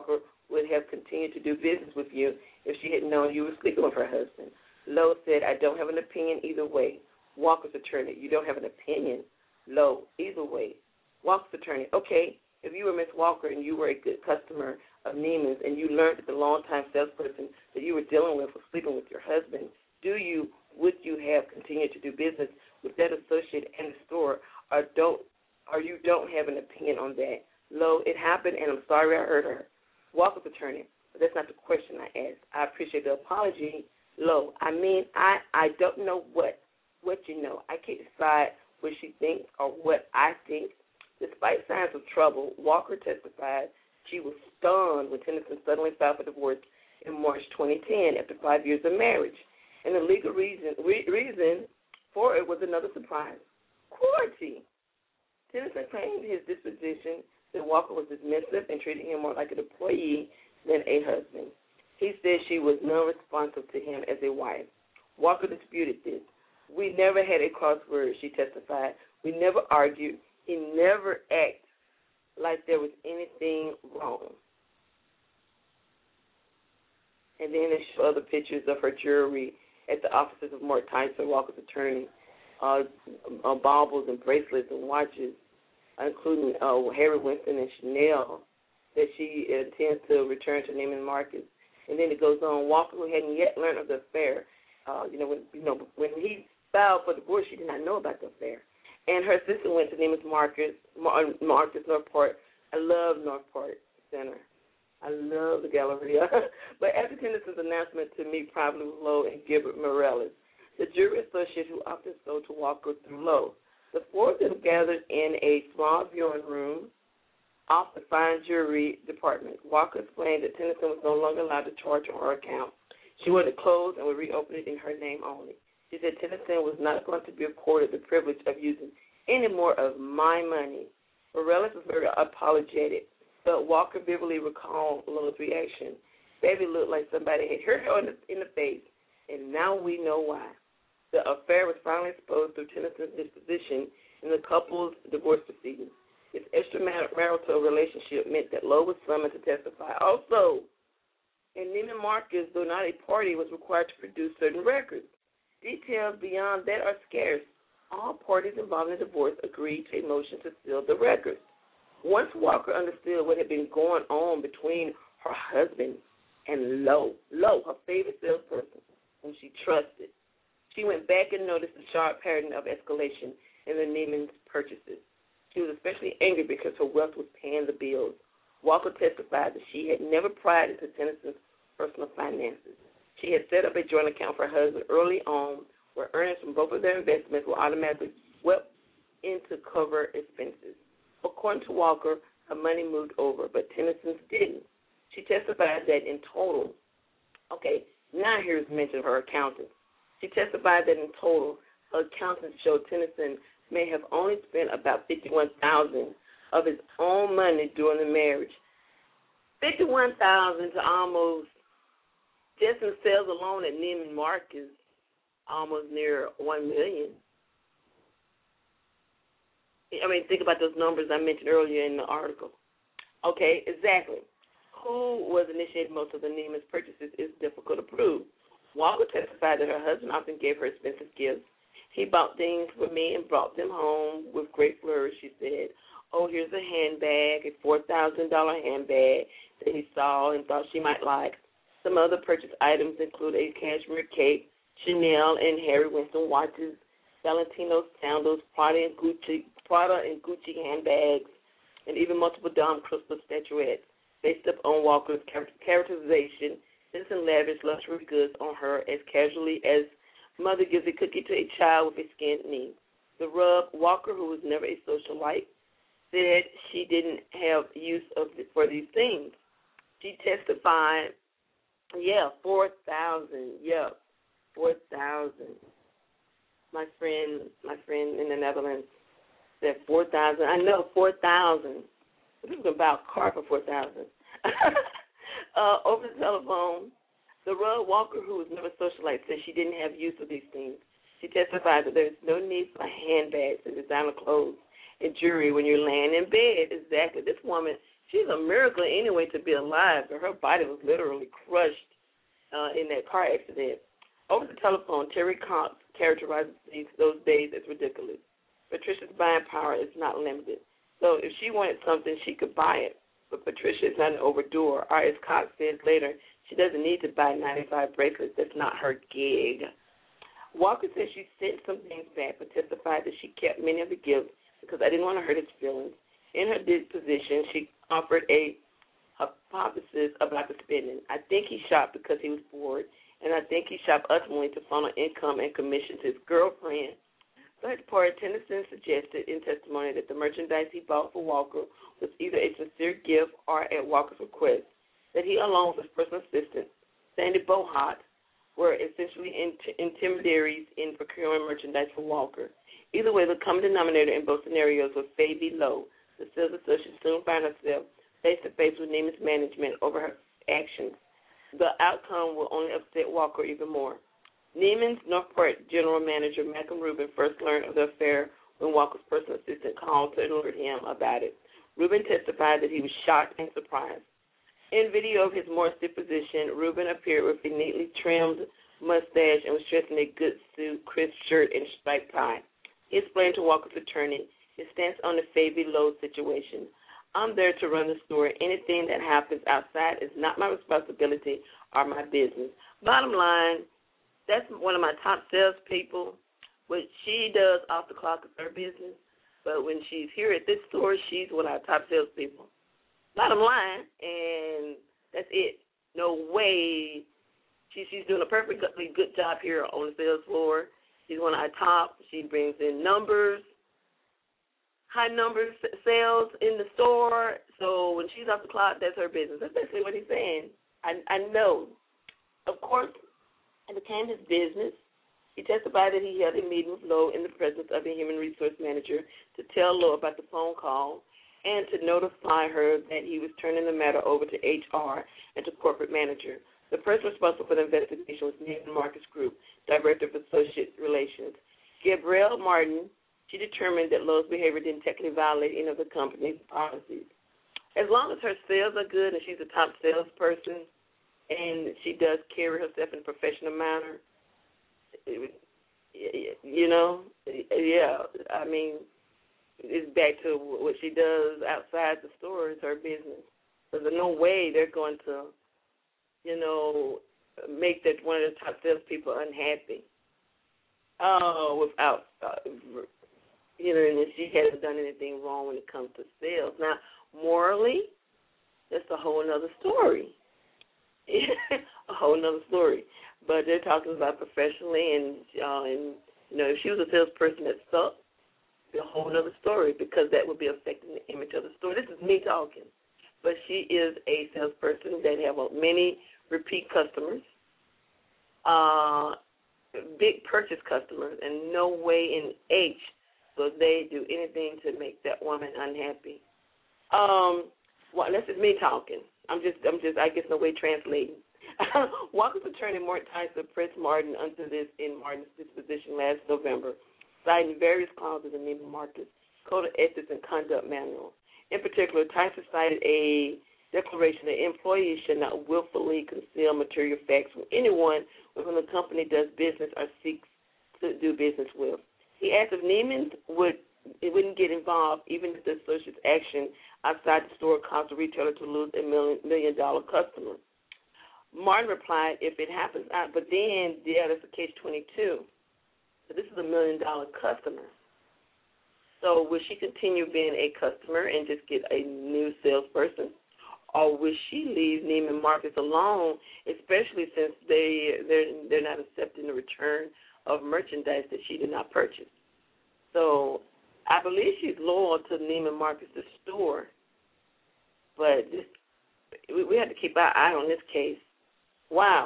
would have continued to do business with you if she had known you were sleeping with her husband. Lowe said, I don't have an opinion either way. Walker's attorney, you don't have an opinion. Lowe, either way. Walker's attorney, okay, if you were Miss Walker and you were a good customer of Neiman's and you learned that the longtime salesperson that you were dealing with was sleeping with your husband, would you have continued to do business with that associate in the store, or you don't have an opinion on that? Lowe, it happened, and I'm sorry I hurt her. Walker's attorney, but that's not the question I asked. I appreciate the apology. Lowe, I mean, I don't know what you know. I can't decide what she thinks or what I think. Despite signs of trouble, Walker testified she was stunned when Tennyson suddenly filed for divorce in March 2010 after 5 years of marriage. And the legal reason for it was another surprise, quarantine. Tennyson claimed his disposition that Walker was dismissive and treated him more like an employee than a husband. He said she was non-responsive to him as a wife. Walker disputed this. We never had a crossword, she testified. We never argued. He never acted like there was anything wrong. And then they show other pictures of her jewelry at the offices of Mark Tyson, Walker's attorney, baubles and bracelets and watches, including Harry Winston and Chanel, that she intends to return to Neiman Marcus. And then it goes on, Walker, who hadn't yet learned of the affair, when he filed for divorce, she did not know about the affair. And her assistant went to Neiman Marcus, Northport. I love Northport Center. I love the Galleria. But after Tennyson's announcement to meet privately with Lowe and Gilbert Morales, the jury associate who often sold to Walker through Lowe, the four of them gathered in a small viewing room off the fine jury department. Walker explained that Tennyson was no longer allowed to charge on her account. She wanted to close and would reopen it in her name only. She said Tennyson was not going to be accorded the privilege of using any more of my money. Morales was very apologetic, but Walker vividly recalled Lowe's reaction. Baby looked like somebody had hit her in the face, and now we know why. The affair was finally exposed through Tennyson's disposition in the couple's divorce proceedings. His extramarital relationship meant that Lowe was summoned to testify. Also, in Neiman Marcus, though not a party, was required to produce certain records. Details beyond that are scarce. All parties involved in the divorce agreed to a motion to seal the records. Once Walker understood what had been going on between her husband and Lowe, her favorite salesperson, whom she trusted, she went back and noticed the sharp pattern of escalation in the Neiman's purchases. She was especially angry because her wealth was paying the bills. Walker testified that she had never pried into Tennyson's personal finances. She had set up a joint account for her husband early on where earnings from both of their investments were automatically swept in to cover expenses. According to Walker, her money moved over, but Tennyson's didn't. She testified that in total, now here's mention of her accountant. She testified that in total, her accountant showed Tennyson may have only spent about $51,000 of his own money during the marriage. $51,000 to almost, just in sales alone at Neiman Marcus, almost near $1 million. I mean, think about those numbers I mentioned earlier in the article. Okay, exactly. Who was initiating most of the Neiman's purchases is difficult to prove. Walker testified that her husband often gave her expensive gifts. He bought things for me and brought them home with great flourish, she said. Oh, here's a handbag, a $4,000 handbag that he saw and thought she might like. Some other purchase items include a cashmere cape, Chanel and Harry Winston watches, Valentino sandals, Prada and Gucci handbags, and even multiple Dom crystal statuettes. Based upon Walker's characterization, Tennyson lavished luxury goods on her as casually as mother gives a cookie to a child with a skinned knee. The rub, Walker, who was never a socialite, said she didn't have use for these things. She testified, $4,000, $4,000. My friend in the Netherlands said $4,000. I know, $4,000. We can buy a car for $4,000. Over the telephone, the Rub Walker, who was never socialite, said she didn't have use of these things. She testified that there is no need for handbags and designer clothes and jewelry when you're laying in bed. Exactly. This woman she's a miracle anyway to be alive. But her body was literally crushed in that car accident. Over the telephone, Terry Cox characterizes those days as ridiculous. Patricia's buying power is not limited. So if she wanted something, she could buy it. But Patricia is not an overdoer. Or as Cox says later, she doesn't need to buy 95 bracelets. That's not her gig. Walker says she sent some things back, but testified that she kept many of the gifts because I didn't want to hurt his feelings. In her disposition, she offered a hypothesis about the spending. I think he shopped because he was bored, and I think he shopped ultimately to funnel income and commission to his girlfriend. Third party, Tennyson suggested in testimony that the merchandise he bought for Walker was either a sincere gift or at Walker's request, that he, along with his personal assistant, Sandy Bohart, were essentially intermediaries in procuring merchandise for Walker. Either way, the common denominator in both scenarios was Faye Lowe. The sales associate soon found herself face-to-face with Neiman's management over her actions. The outcome will only upset Walker even more. Neiman's Northport general manager, Malcolm Rubin, first learned of the affair when Walker's personal assistant called to alert him about it. Rubin testified that he was shocked and surprised. In video of his more stiff position, Rubin appeared with a neatly trimmed mustache and was dressed in a good suit, crisp shirt, and striped tie. He explained to Walker's attorney his stance on the Favy Lowe situation. I'm there to run the store. Anything that happens outside is not my responsibility or my business. Bottom line, that's one of my top salespeople. What she does off the clock is her business, but when she's here at this store, she's one of our top salespeople. Bottom line, and that's it. No way. She's doing a perfectly good job here on the sales floor. She's one of our top. She brings in numbers, high numbers sales in the store. So when she's off the clock, that's her business. That's basically what he's saying. I know. Of course, it became his business. He testified that he held a meeting with Lowe in the presence of a human resource manager to tell Lowe about the phone call and to notify her that he was turning the matter over to HR and to corporate manager. The person responsible for the investigation was Neiman Marcus Group, Director of Associate Relations. Gabrielle Martin, she determined that Lowe's behavior didn't technically violate any of the company's policies. As long as her sales are good and she's a top salesperson and she does carry herself in a professional manner, you know, yeah, I mean, it's back to what she does outside the store is her business. There's no way they're going to, you know, make that one of the top salespeople unhappy without, you know, and she hasn't done anything wrong when it comes to sales. Now, morally, that's a whole other story. A whole other story. But they're talking about professionally, and you know, if she was a salesperson that sucked, it'd be a whole other story because that would be affecting the image of the store. This is me talking. But she is a salesperson that have many repeat customers, big purchase customers, and no way in H will they do anything to make that woman unhappy. Well, this is me talking. I'm just, I guess, no way translating. Walker's attorney, Mort Tyson, pressed Martin under this in Martin's disposition last November, citing various clauses in Neiman Marcus Code of Ethics and Conduct Manual. In particular, Tyson cited a declaration that employees should not willfully conceal material facts from anyone with whom the company does business or seeks to do business with. He asked if Neiman wouldn't get involved even if the associate's action outside the store caused the retailer to lose a $1 million customer. Martin replied, if it happens out, but then, yeah, that's a catch-22. So this is a $1 million customer. So will she continue being a customer and just get a new salesperson? Or will she leave Neiman Marcus alone, especially since they're not accepting the return of merchandise that she did not purchase? So I believe she's loyal to Neiman Marcus, the store. But we have to keep our eye on this case. Wow.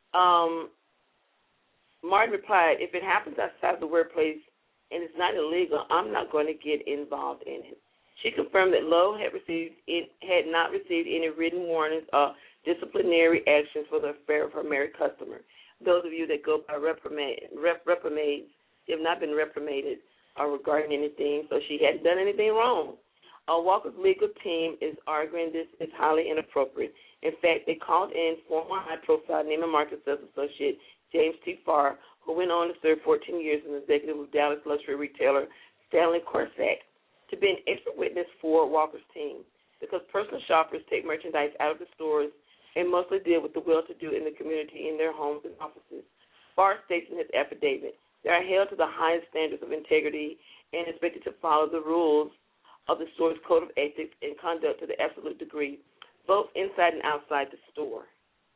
Martin replied, if it happens outside the workplace and it's not illegal, I'm not going to get involved in it. She confirmed that Lowe had not received any written warnings or disciplinary actions for the affair of her married customer. Those of you that go by reprimands, they have not been reprimanded regarding anything, so she hadn't done anything wrong. Walker's legal team is arguing this is highly inappropriate. In fact, they called in former high-profile Neiman Marcus sales associate James T. Farr, who went on to serve 14 years as executive of Dallas luxury retailer Stanley Corsac, to be an expert witness for Walker's team, because personal shoppers take merchandise out of the stores and mostly deal with the well-to-do in the community in their homes and offices. Farr states in his affidavit, they are held to the highest standards of integrity and expected to follow the rules of the store's code of ethics and conduct to the absolute degree, both inside and outside the store.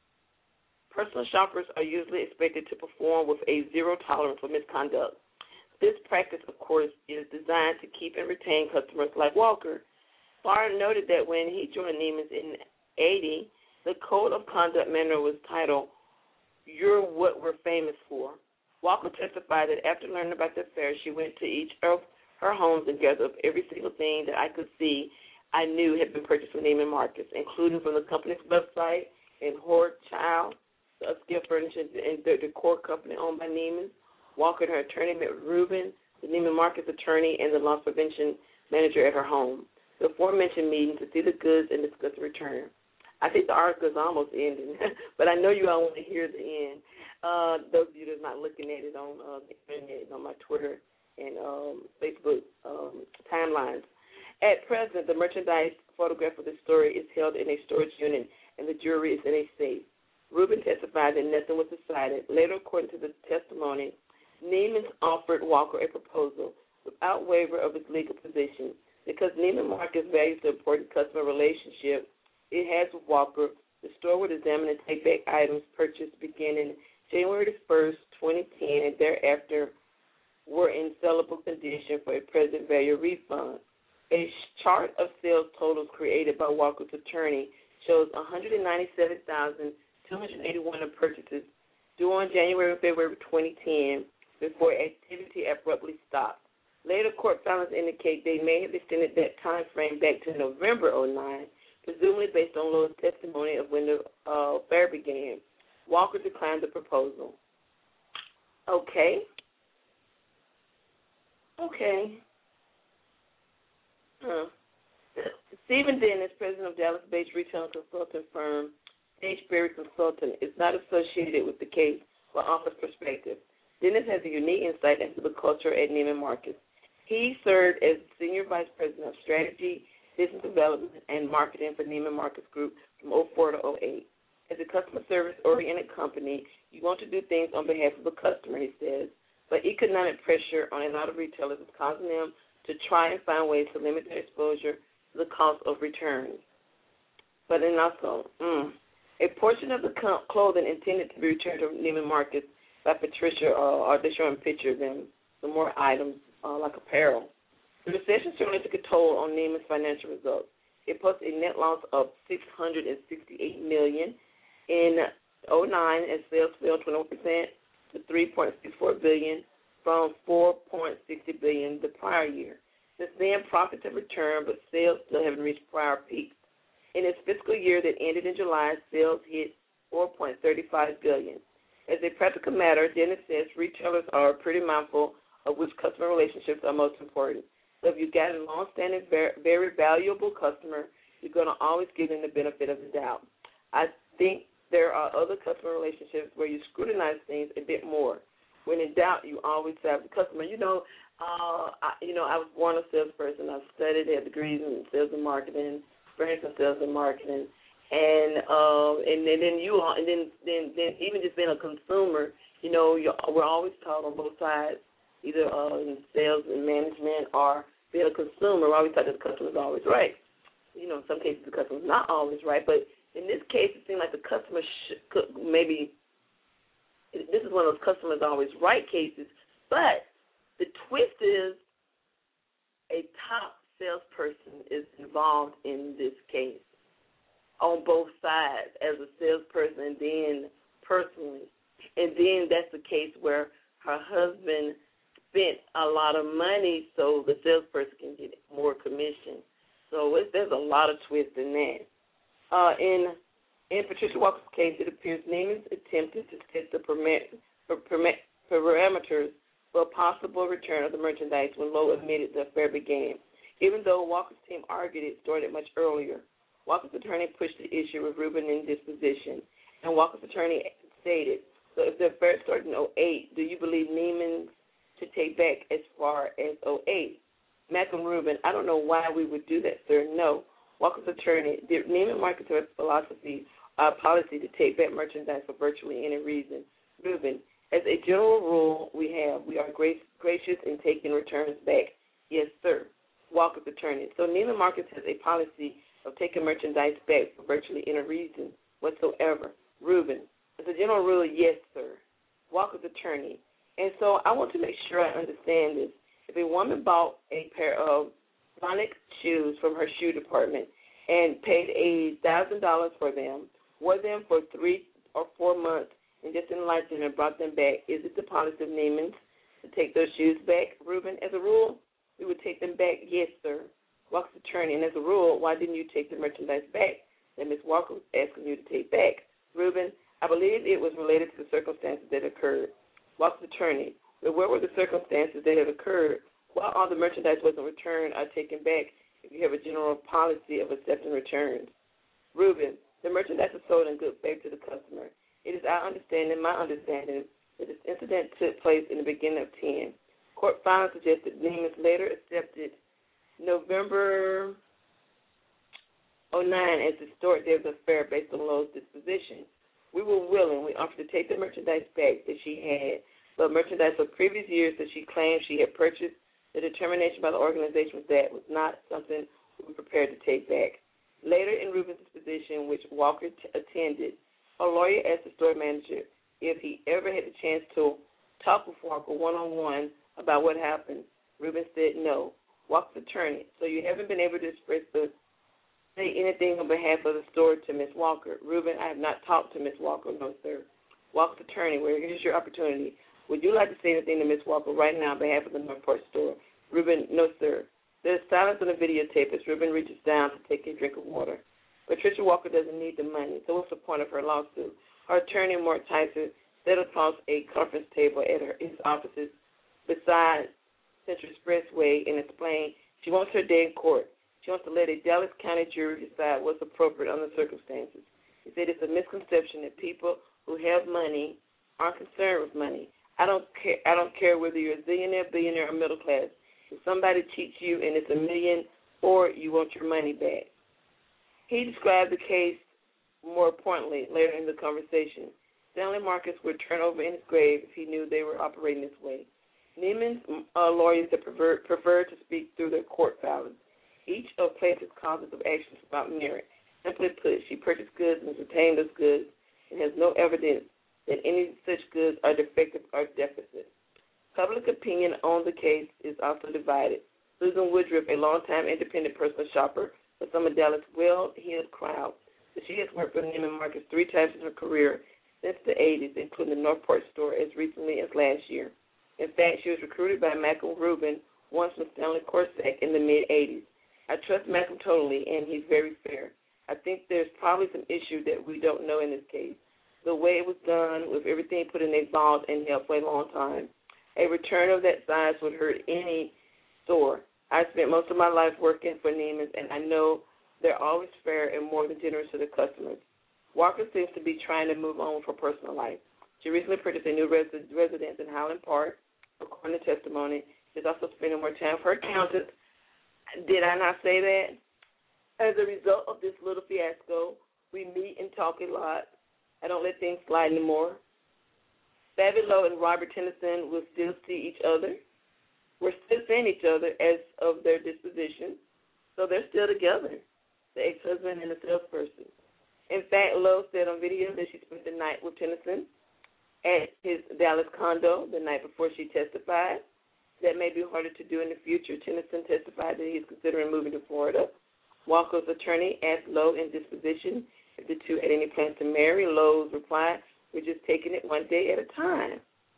Personal shoppers are usually expected to perform with a zero tolerance for misconduct. This practice, of course, is designed to keep and retain customers like Walker. Farr noted that when he joined Neiman's in 1980, the code of conduct manual was titled, "You're What We're Famous For." Walker testified that after learning about the affair, she went to each of her homes and gathered up every single thing that I could see I knew had been purchased from Neiman Marcus, including from the company's website and Hoardchild, the upscale furniture and decor company owned by Neiman. Walker and her attorney met Rubin, the Neiman Marcus attorney, and the loss prevention manager at her home. The aforementioned meeting to see the goods and discuss the return. I think the article is almost ending, but I know you all want to hear the end. Those of you that are not looking at it on the internet, on my Twitter and Facebook timelines. At present, the merchandise photograph of the story is held in a storage unit, and the jewelry is in a safe. Rubin testified that nothing was decided. Later, according to the testimony, Neiman offered Walker a proposal without waiver of his legal position. Because Neiman Marcus values the important customer relationship it has with Walker, the store would examine and take back items purchased beginning January 1st, 2010, and thereafter were in sellable condition for a present value refund. A chart of sales totals created by Walker's attorney shows 197,281 of purchases due on January and February 2010 before activity abruptly stopped. Later court filings indicate they may have extended that time frame back to November 2009, presumably based on Lowe's testimony of when the affair began. Walker declined the proposal. Okay. Stephen Dennis, president of Dallas-based retail consulting firm Stageberry Consulting, is not associated with the case but offers perspective. Dennis has a unique insight into the culture at Neiman Marcus. He served as senior vice president of strategy, business development, and marketing for Neiman Marcus Group from 2004 to 2008. As a customer service-oriented company, you want to do things on behalf of the customer, he says, but economic pressure on a lot of retailers is causing them to try and find ways to limit their exposure to the cost of returns. But then also, a portion of the clothing intended to be returned to Neiman Marcus by Patricia, or they're showing pictures and some more items like apparel. The recession certainly took a toll on Neiman's financial results. It posted a net loss of $668 million in 2009 as sales fell 21% to $3.64 billion from $4.60 billion the prior year. Since then, profits have returned, but sales still haven't reached prior peaks. In its fiscal year that ended in July, sales hit $4.35 billion. As a practical matter, Dennis says retailers are pretty mindful of which customer relationships are most important. So if you've got a long-standing, very valuable customer, you're going to always give them the benefit of the doubt. I think there are other customer relationships where you scrutinize things a bit more. When in doubt, you always have the customer. I was born a salesperson. I've studied, had degrees in sales and marketing, experience in sales and marketing, and then even just being a consumer, we're always taught on both sides, either in sales and management or being a consumer. We're always taught that the customer's always right. In some cases the customer's not always right, but in this case it seemed like the customer maybe this is one of those customers always right cases. But the twist is a top salesperson is involved in this case on both sides as a salesperson and then personally. And then that's the case where her husband spent a lot of money so the salesperson can get more commission. So there's a lot of twist in that. In Patricia Walker's case, it appears Neiman's attempted to set the parameters for a possible return of the merchandise when Lowe admitted the affair began. Even though Walker's team argued it started much earlier, Walker's attorney pushed the issue with Rubin in disposition, and Walker's attorney stated, so if the affair started in 2008, do you believe Neiman to take back as far as 2008? Mac and Rubin, I don't know why we would do that, sir. No. Walker's attorney, did Neiman Marcus have a policy to take back merchandise for virtually any reason? Rubin, as a general rule, we are gracious in taking returns back. Yes, sir. Walker's attorney. So Neiman Marcus has a policy of taking merchandise back for virtually any reason whatsoever. Rubin, as a general rule, yes, sir. Walker's attorney. And so I want to make sure I understand this. If a woman bought a pair of Sonic shoes from her shoe department and paid $1,000 for them, wore them for 3 or 4 months, and just didn't like them and brought them back, is it the policy of Neiman's to take those shoes back? Rubin, as a rule, we would take them back. Yes, sir. Walker's attorney, and as a rule, why didn't you take the merchandise back that Ms. Walker was asking you to take back? Rubin, I believe it was related to the circumstances that occurred. Walker's attorney, but where were the circumstances that had occurred? Why all the merchandise wasn't returned or taken back if you have a general policy of accepting returns? Rubin, the merchandise was sold in good faith to the customer. It is my understanding, that this incident took place in the beginning of 10. Court filing suggested Neiman's later accepted November 2009 as the start day of the affair based on Lowe's disposition. We were willing. We offered to take the merchandise back that she had, but merchandise of previous years that she claimed she had purchased. The determination by the organization was that was not something we were prepared to take back. Later in Rubin's disposition, which Walker attended, a lawyer asked the store manager if he ever had the chance to talk with Walker one-on-one about what happened. Rubin said no. Walker's attorney, so you haven't been able to say anything on behalf of the store to Ms. Walker. Rubin, I have not talked to Ms. Walker, no, sir. Walker's attorney, well, here's your opportunity. Would you like to say anything to Ms. Walker right now on behalf of the Northport store? Rubin, no, sir. There's silence on the videotape as Rubin reaches down to take a drink of water. Patricia Walker doesn't need the money, so what's the point of her lawsuit? Her attorney, Mark Tyson, sat across a conference table at his offices beside Central Expressway and explained she wants her day in court. She wants to let a Dallas County jury decide what's appropriate under the circumstances. He said it's a misconception that people who have money aren't concerned with money. I don't care whether you're a zillionaire, billionaire, or middle class. If somebody cheats you and it's $1 million, or you want your money back. He described the case more pointedly later in the conversation. Stanley Marcus would turn over in his grave if he knew they were operating this way. Neiman's lawyers have preferred to speak through their court filings. Each of plaintiff's causes of action is about merit. Simply put, she purchased goods and retained those goods and has no evidence that any such goods are defective or deficit. Public opinion on the case is also divided. Susan Woodruff, a longtime independent personal shopper for some of Dallas' well-heeled crowd, but she has worked for Neiman Marcus 3 times in her career since the 80s, including the Northport store as recently as last year. In fact, she was recruited by Malcolm Rubin once from Stanley Corsack in the mid-'80s. I trust Malcolm totally, and he's very fair. I think there's probably some issue that we don't know in this case. The way it was done, with everything put in a vault and held for a long time. A return of that size would hurt any store. I spent most of my life working for Neiman's, and I know they're always fair and more than generous to their customers. Walker seems to be trying to move on with her personal life. She recently purchased a new residence in Highland Park, according to testimony. She's also spending more time with her accountant. Did I not say that? As a result of this little fiasco, we meet and talk a lot. I don't let things slide anymore. Savvy Lowe and Robert Tennyson will still see each other. We're still seeing each other as of their disposition, so they're still together, the ex-husband and the salesperson. In fact, Lowe said on video that she spent the night with Tennyson at his Dallas condo the night before she testified. That may be harder to do in the future. Tennyson testified that he is considering moving to Florida. Walker's attorney asked Lowe in disposition if the two had any plans to marry. Lowe's replied, "We're just taking it one day at a time."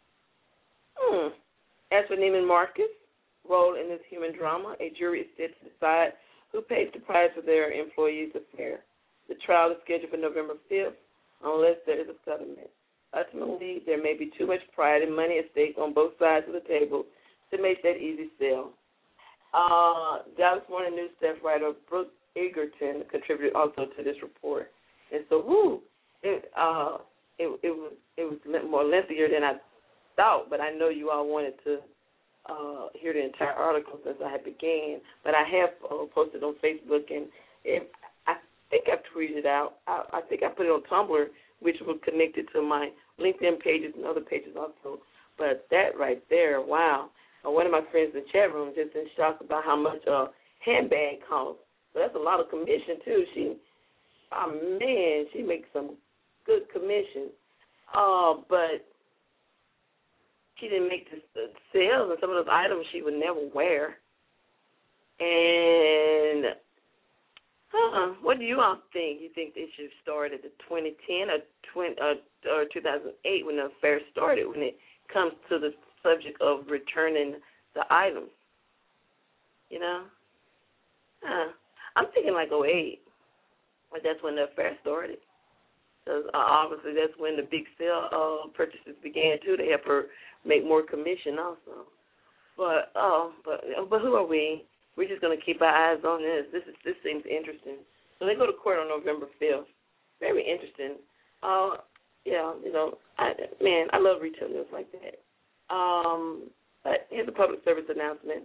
As for Neiman Marcus' role in this human drama, a jury is set to decide who pays the price for their employees' affair. The trial is scheduled for November 5th unless there is a settlement. Ultimately, there may be too much pride and money at stake on both sides of the table to make that easy sell. Dallas Morning News staff writer Brooke Egerton contributed also to this report. And so, it was more lengthier than I thought, but I know you all wanted to hear the entire article since I had began. But I have posted on Facebook, and I think I've tweeted it out. I think I put it on Tumblr, which was connected to my LinkedIn pages and other pages also. But that right there, wow. One of my friends in the chat room just in shock about how much a handbag costs. So that's a lot of commission, too. She makes some good commission. But she didn't make the sales, and some of those items she would never wear. And what do you all think? You think they should start at the 2010 or 2008 when the affair started, when it comes to the subject of returning the items? You know? I'm thinking like 08. But that's when the affair started. Because obviously that's when the big sale purchases began, too. They help her make more commission also. But who are we? We're just going to keep our eyes on this. This seems interesting. So they go to court on November 5th. Very interesting. I love retail news like that. But here's a public service announcement.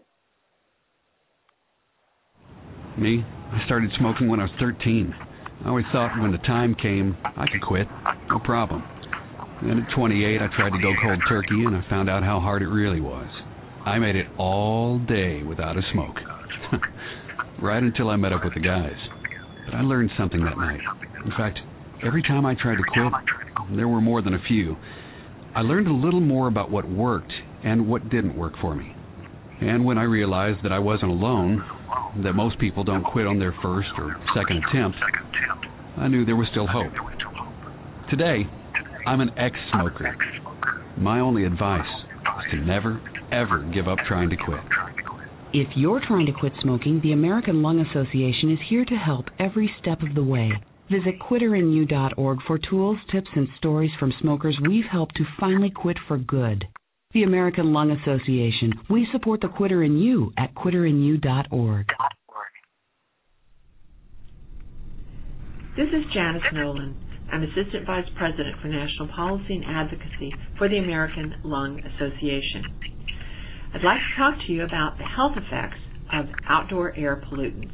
Me? I started smoking when I was 13. I always thought when the time came, I could quit. No problem. Then at 28, I tried to go cold turkey, and I found out how hard it really was. I made it all day without a smoke. Right until I met up with the guys. But I learned something that night. In fact, every time I tried to quit, there were more than a few, I learned a little more about what worked and what didn't work for me. And when I realized that I wasn't alone, that most people don't quit on their first or second attempt, I knew there was still hope. Today, I'm an ex-smoker. My only advice is to never, ever give up trying to quit. If you're trying to quit smoking, the American Lung Association is here to help every step of the way. Visit quitterinyou.org for tools, tips, and stories from smokers we've helped to finally quit for good. The American Lung Association. We support the quitter in you at quitterinyou.org. This is Janice Nolan. I'm Assistant Vice President for National Policy and Advocacy for the American Lung Association. I'd like to talk to you about the health effects of outdoor air pollutants.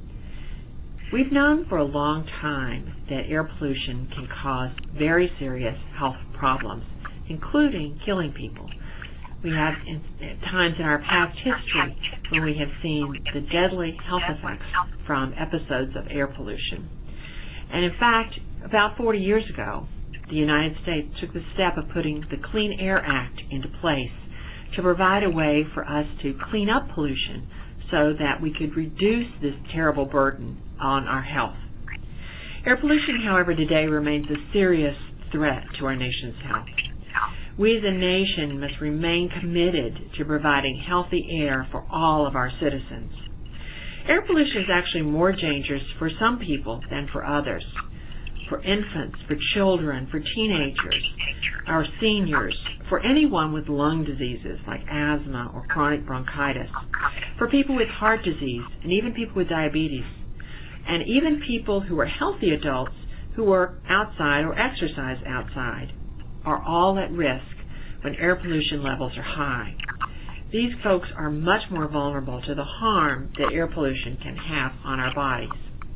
We've known for a long time that air pollution can cause very serious health problems, including killing people. We have times in our past history when we have seen the deadly health effects from episodes of air pollution. And in fact, about 40 years ago, the United States took the step of putting the Clean Air Act into place to provide a way for us to clean up pollution so that we could reduce this terrible burden on our health. Air pollution, however, today remains a serious threat to our nation's health. We as a nation must remain committed to providing healthy air for all of our citizens. Air pollution is actually more dangerous for some people than for others. For infants, for children, for teenagers, our seniors, for anyone with lung diseases like asthma or chronic bronchitis, for people with heart disease, and even people with diabetes, and even people who are healthy adults who work outside or exercise outside, are all at risk when air pollution levels are high. These folks are much more vulnerable to the harm that air pollution can have on our bodies.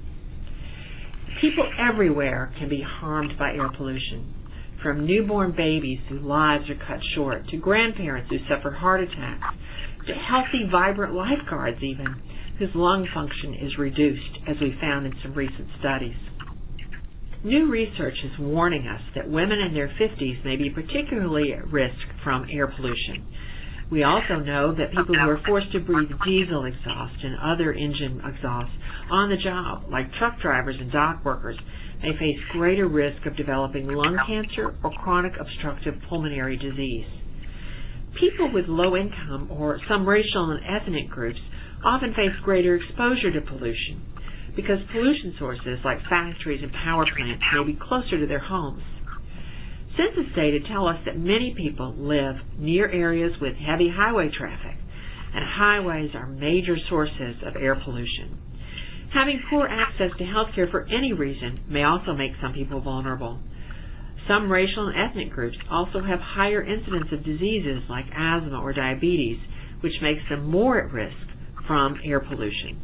People everywhere can be harmed by air pollution, from newborn babies whose lives are cut short, to grandparents who suffer heart attacks, to healthy, vibrant lifeguards even, whose lung function is reduced, as we found in some recent studies. New research is warning us that women in their 50s may be particularly at risk from air pollution. We also know that people who are forced to breathe diesel exhaust and other engine exhaust on the job, like truck drivers and dock workers, may face greater risk of developing lung cancer or chronic obstructive pulmonary disease. People with low income or some racial and ethnic groups often face greater exposure to pollution because pollution sources like factories and power plants may be closer to their homes. Census data tell us that many people live near areas with heavy highway traffic, and highways are major sources of air pollution. Having poor access to health care for any reason may also make some people vulnerable. Some racial and ethnic groups also have higher incidence of diseases like asthma or diabetes, which makes them more at risk from air pollution.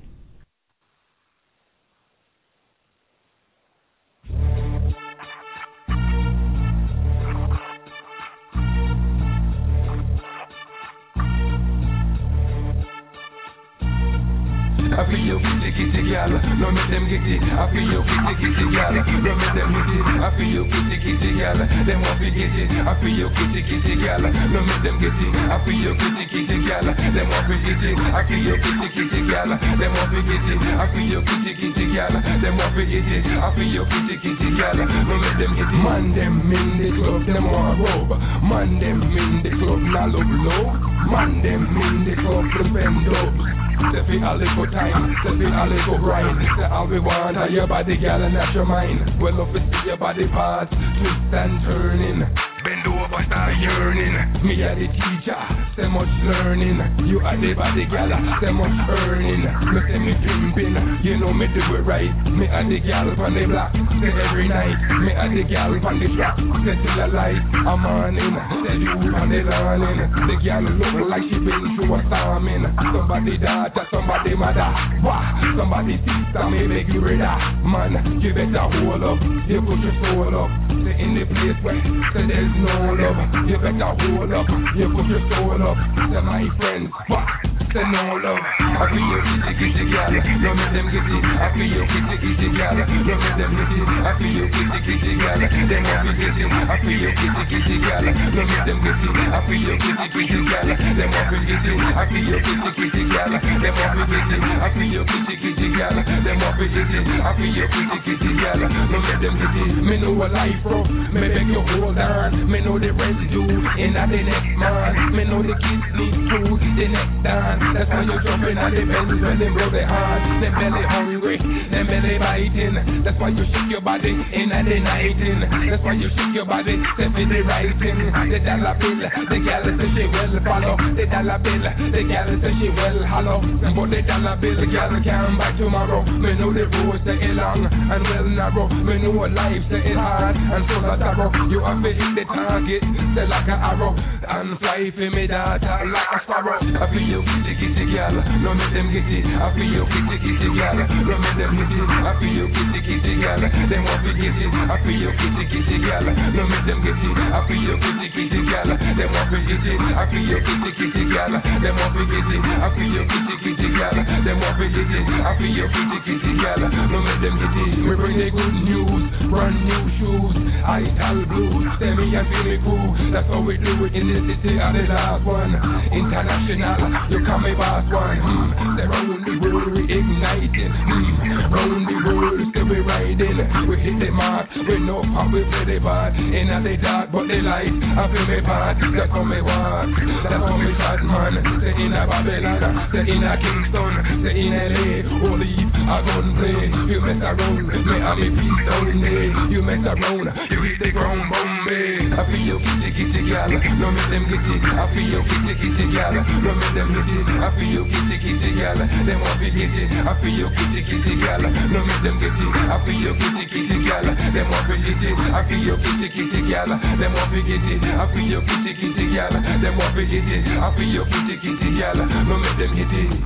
I feel you kitty gal, no make them get it. I feel you kitty gal, no make them hit it. I feel you kitty gal, them want to get it. I feel you kitty gal, no make them get it. I feel you kitty gal, them want to get it. I feel you kitty gal, them want to get it. I feel you kitty gal, them want to get it. I feel you kitty gal, no make them get it. Man them in the club, them want rob. Man them in the club, now love low. Man them in the club, to bend up. Step it all for time, step it all for right. Say all we want are your body, girl, and not your mind. Well, love to see your body parts twist and turning. Bend over, start yearning. Me are the teacher, so much learning. You are the body, girl, so much earning. Me say me pimping, you know me do it right. Me are the girl from the block, say every night. Me are the girl from the track, say till the light. I'm on in, say you on the lawn. The girl look like she been through a storming. Somebody daughter, somebody mother, wah. Somebody sister, me beg you brother. Man, you better hold up, you put your soul up. Say in the place where, say there's no love, you better hold up, you put your soul up. Say my friends, wah. Say no love. I feel you kitty gal, no make them get it. I feel you kitty gal, no make them get it. I feel you kitty gal, them want to get it. I feel you kitty gal, no make them get it. I feel you kitty gal, them want to get it. I feel you kitty gal, them want to get it. I feel you kitty gal, them want to get it. I feel you kitty gal, no make them get it. Me know a life rough, me beg you hold on. Me know the residue in the next man. Me know the kids need food the next time. That's why you jumping on the belly when they blow their heart. Them belly hungry, them belly biting. That's why you shake your body in the nighting. That's why you shake your body, step in the writing. The dollar bill, the gal say she will follow. The dollar bill, the gal say she will hollow. But the dollar bill, the gal can't buy tomorrow. Me know the road say it long and well narrow. Me know a life say it hard and full of sorrow. You have to hit the target, say like an arrow, and fly for me daughter like a sparrow. I feel you kitty gal, no make them get it. I feel you kitty gal, no make them get it. I feel you kitty gal, them want to get it. I feel you kitty gal, no make them get it. I feel you kitty gal, them want to get it. I feel you kitty gal, them want to get it. I feel you kitty gal, them want to get it. I feel you kitty gal, no make them get it. We bring the good news, brand new shoes, Ital blues, say me and feel me cool. That's how we do it in the city of the last one. International, you come my boss one. Say round the world we igniting. Round the world still we riding. We hit the mark, we know how we play the part. In the dark but the light, I feel me part. That's how me walk, that's how me fat man. Say in a Babylon, say in a Kingston, say in LA. Holy, I gun play. You mess around, me and me peace down there. You mess around, you hit the ground bombay. I feel you kitty gal, no make them get it. I feel you kitty gal, no make them get it. I feel you kitty gal, them want to get it. I feel you kitty gal, no make them get it. I feel you kitty gal, them want to get it. I feel you kitty gal, them want to get it. I feel you kitty gal, them want to get it. I feel you kitty gal, no make them get it.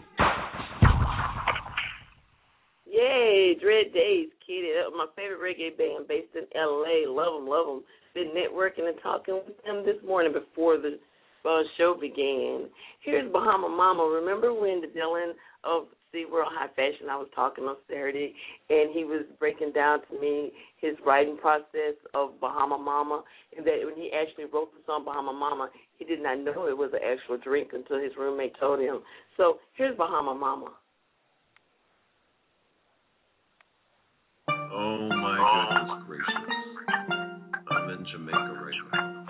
Yay, Dread Days, Kitty. That was my favorite reggae band based in L.A. Love them. Been networking and talking with them this morning before the show began. Here's Bahama Mama. Remember when the Dylan of SeaWorld High Fashion, I was talking on Saturday, and he was breaking down to me his writing process of Bahama Mama, and that when he actually wrote the song Bahama Mama, he did not know it was an actual drink until his roommate told him. So here's Bahama Mama. Oh my goodness gracious. I'm in Jamaica right now.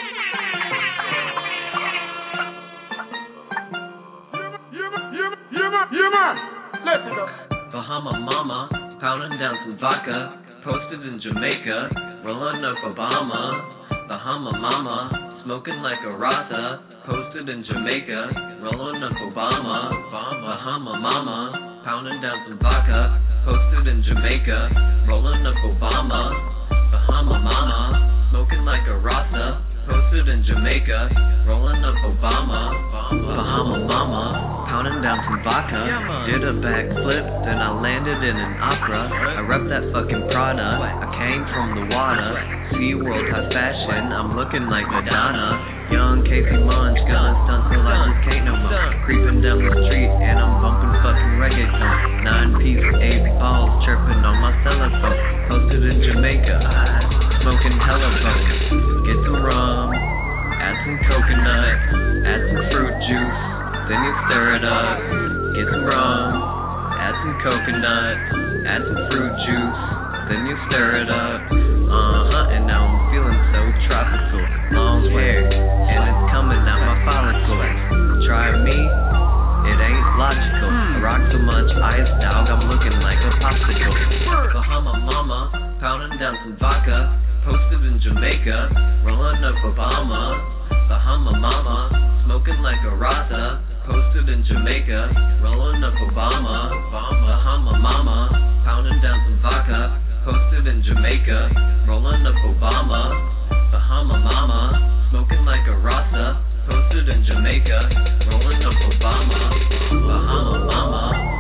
Yeah, man. Let's go. Bahama Mama, pounding down some vodka, posted in Jamaica, rolling up Obama. Bahama Mama, smoking like a Rasta, posted in Jamaica, rolling up Obama, Bahama Mama, pounding down some vodka, posted in Jamaica, rolling up Obama, Bahama Mama, smoking like a Rasta, posted in Jamaica, rolling up Obama, Bahama Mama, pounding down some vodka, did a backflip, then I landed in an opera, I rep that fucking Prada, I came from the water, SeaWorld high fashion, I'm looking like Madonna, young Casey Munch, gun stunts till I just can't no more, creeping down the street and I'm bumping fucking reggaeton, 9-piece, 8 balls, chirping on my telephone, posted in Jamaica, smoking hella bones, get some rum, add some coconut, add some fruit juice, then you stir it up, get some rum, add some coconut, add some fruit juice, then you stir it up, and now I'm feeling so tropical, long hair, and it's coming out my follicles, try me, it ain't logical, I rock so much ice, dog, I'm looking like a popsicle, Bahama Mama, pounding down some vodka, posted in Jamaica, rolling up Obama, Bahama Mama, smoking like a Rasta, posted in Jamaica, rolling up Obama, Bahama Mama, pounding down some vodka, posted in Jamaica, rolling up Obama, Bahama Mama, smoking like a Rasta, posted in Jamaica, rolling up Obama, Bahama Mama.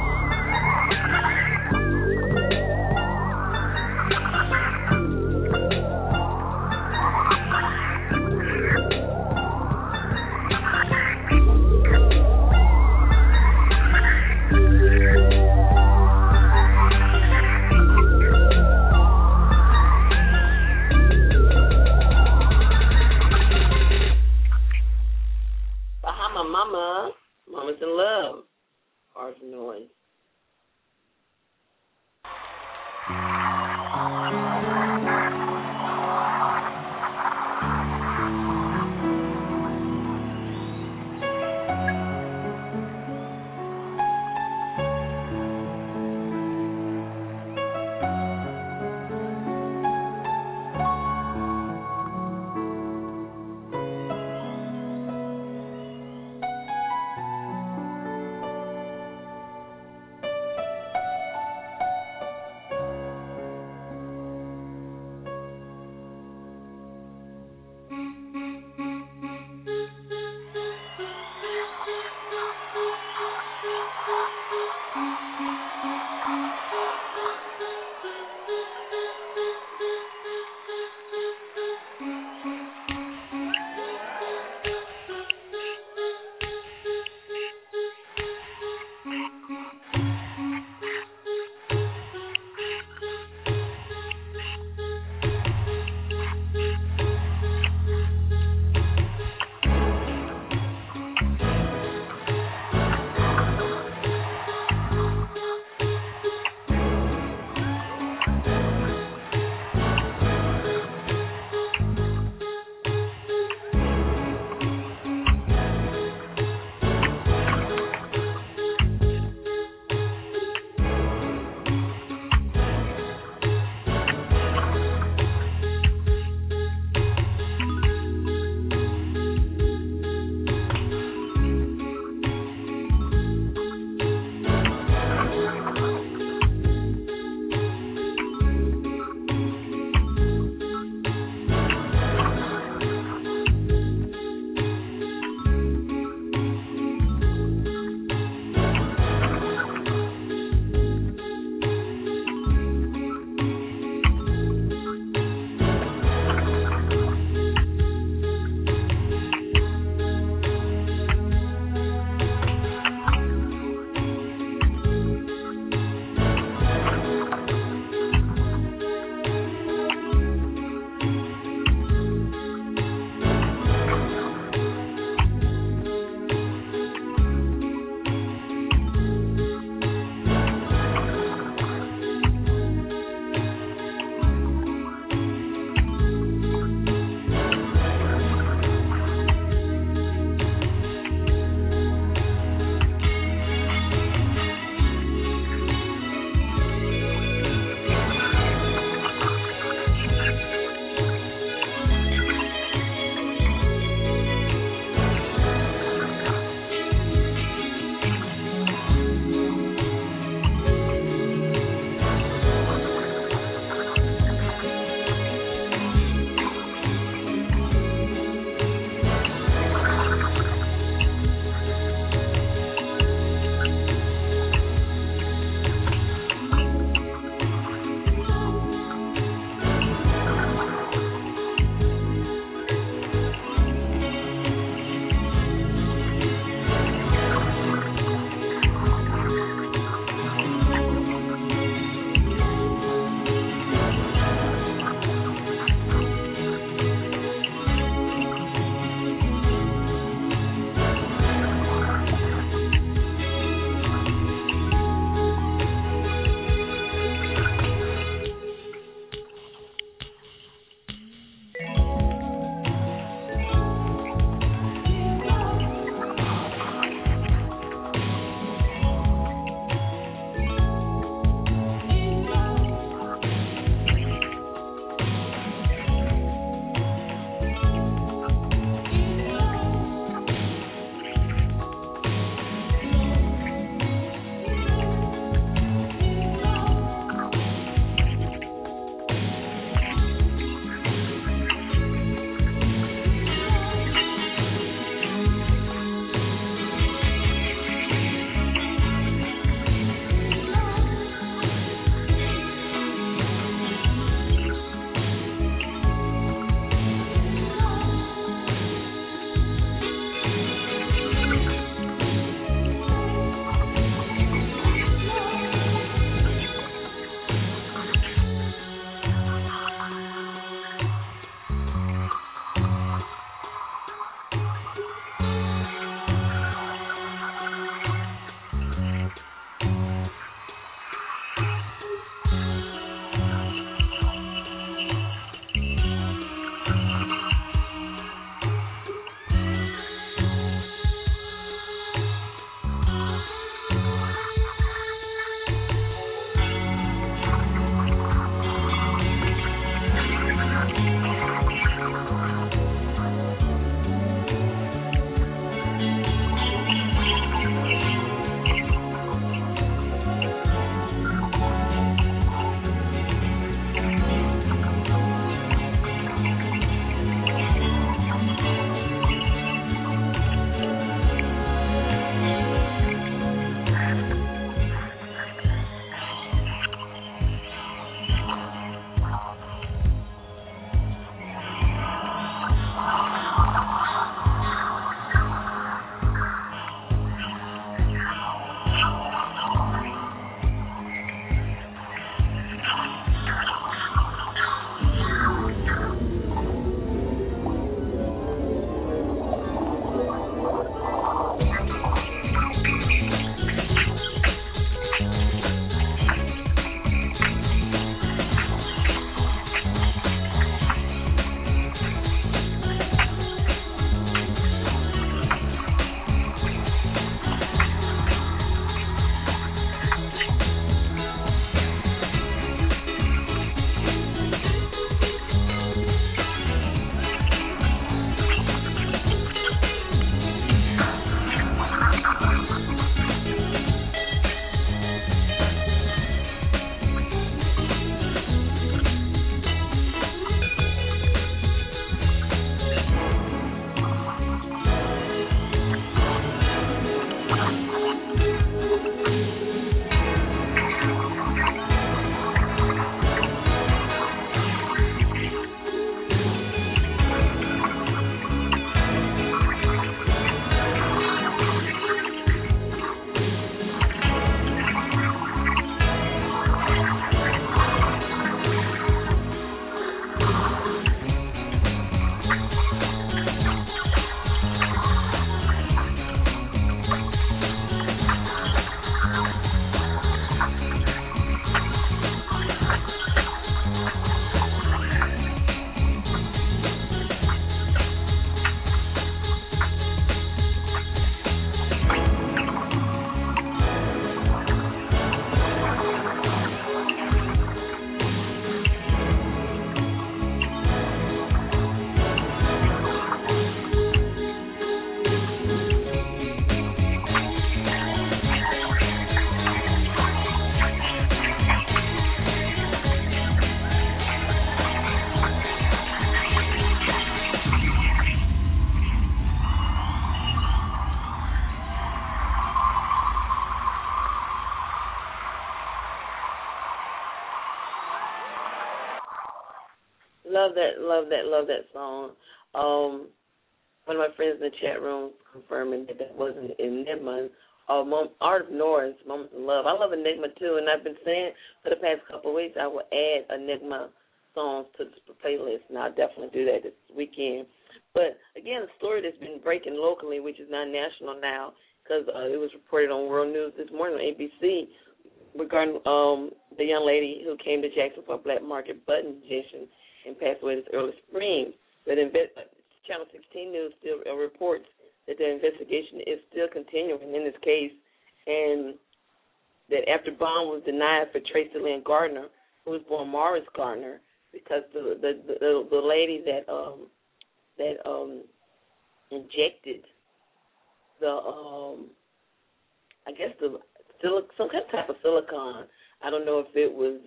Mama's in Love, Art Noise. Love that song. One of my friends in the chat room confirming that wasn't Enigma. Art of Norris, Moments in Love. I love Enigma too, and I've been saying for the past couple of weeks I will add Enigma songs to the playlist, and I'll definitely do that this weekend. But again, a story that's been breaking locally, which is not national now, because it was reported on World News this morning on ABC regarding the young lady who came to Jackson for a black market butt injection and passed away this early spring. But Channel 16 News still reports that the investigation is still continuing in this case, and that after bond was denied for Tracy Lynn Gardner, who was born Morris Gardner, because the lady that injected some kind of type of silicone. I don't know if it was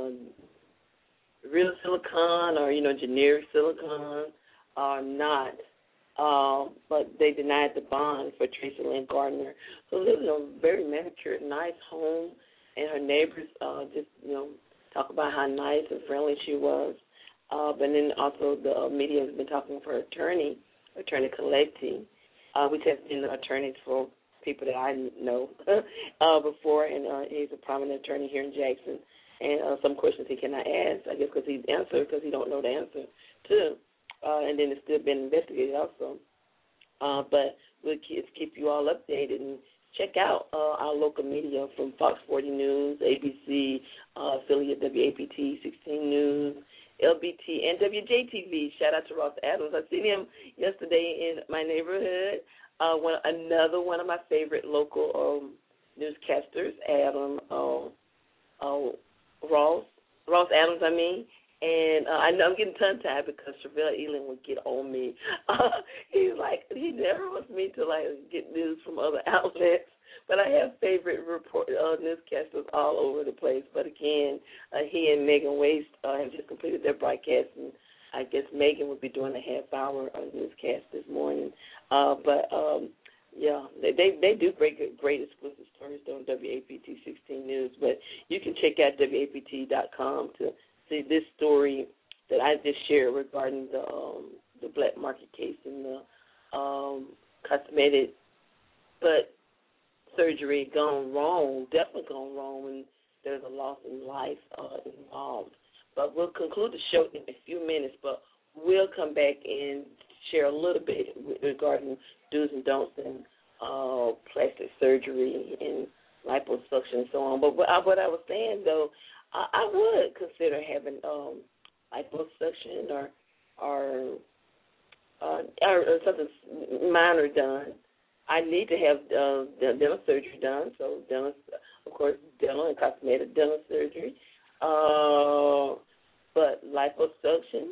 real silicone or generic silicone or not. But they denied the bond for Tracy Lynn Gardner, who lives in a very manicured, nice home, and her neighbors just talk about how nice and friendly she was. But then also the media has been talking for her attorney Coletti, which has been the attorneys for people that I know before, and he's a prominent attorney here in Jackson. And some questions he cannot ask, I guess, because he don't know the answer too. And then it's still been investigated also. But we'll keep you all updated and check out our local media from Fox 40 News, ABC, affiliate WAPT 16 News, LBT, and WJTV. Shout out to Ross Adams. I seen him yesterday in my neighborhood. Another one of my favorite local newscasters, Ross Adams, And I know I'm getting tongue-tied because Chevelle Elam would get on me. He never wants me to, get news from other outlets. But I have favorite newscasters all over the place. But, again, he and Megan Waste have just completed their broadcast. And I guess Megan would be doing a half-hour newscast this morning. They do great exclusive stories on WAPT 16 News. But you can check out WAPT.com to see this story that I just shared regarding the black market case and the cosmetic butt surgery gone wrong, definitely gone wrong, and there's a loss in life involved. But we'll conclude the show in a few minutes, but we'll come back and share a little bit regarding do's and don'ts in plastic surgery and liposuction and so on. But what I was saying, though, I would consider having liposuction or something minor done. I need to have dental surgery done, so dental and cosmetic dental surgery. But liposuction,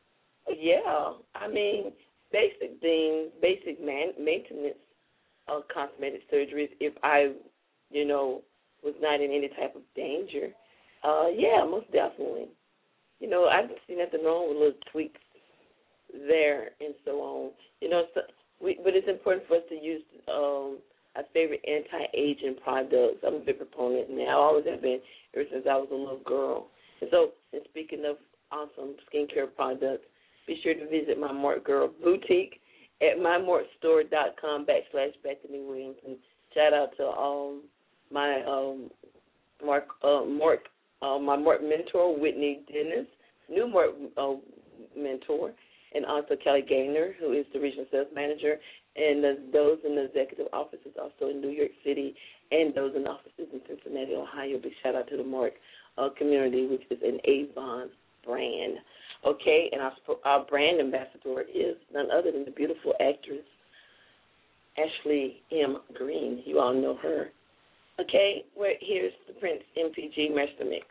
basic things, basic maintenance of cosmetic surgeries. If I, was not in any type of danger. Most definitely. I've seen nothing wrong with little tweaks there and so on. But it's important for us to use our favorite anti-aging products. I'm a big proponent, and I always have been ever since I was a little girl. And speaking of awesome skincare products, be sure to visit my Mark Girl Boutique at mymorkstore.com/Bethany Williams. And shout out to my my Mark mentor, Whitney Dennis, new Mark mentor, and also Kelly Gaynor, who is the regional sales manager, and those in the executive offices also in New York City, and those in offices in Cincinnati, Ohio. Big shout out to the Mark community, which is an Avon brand. Okay, and our brand ambassador is none other than the beautiful actress Ashley M. Green. You all know her. Okay, here's the Prince MPG Master Mix.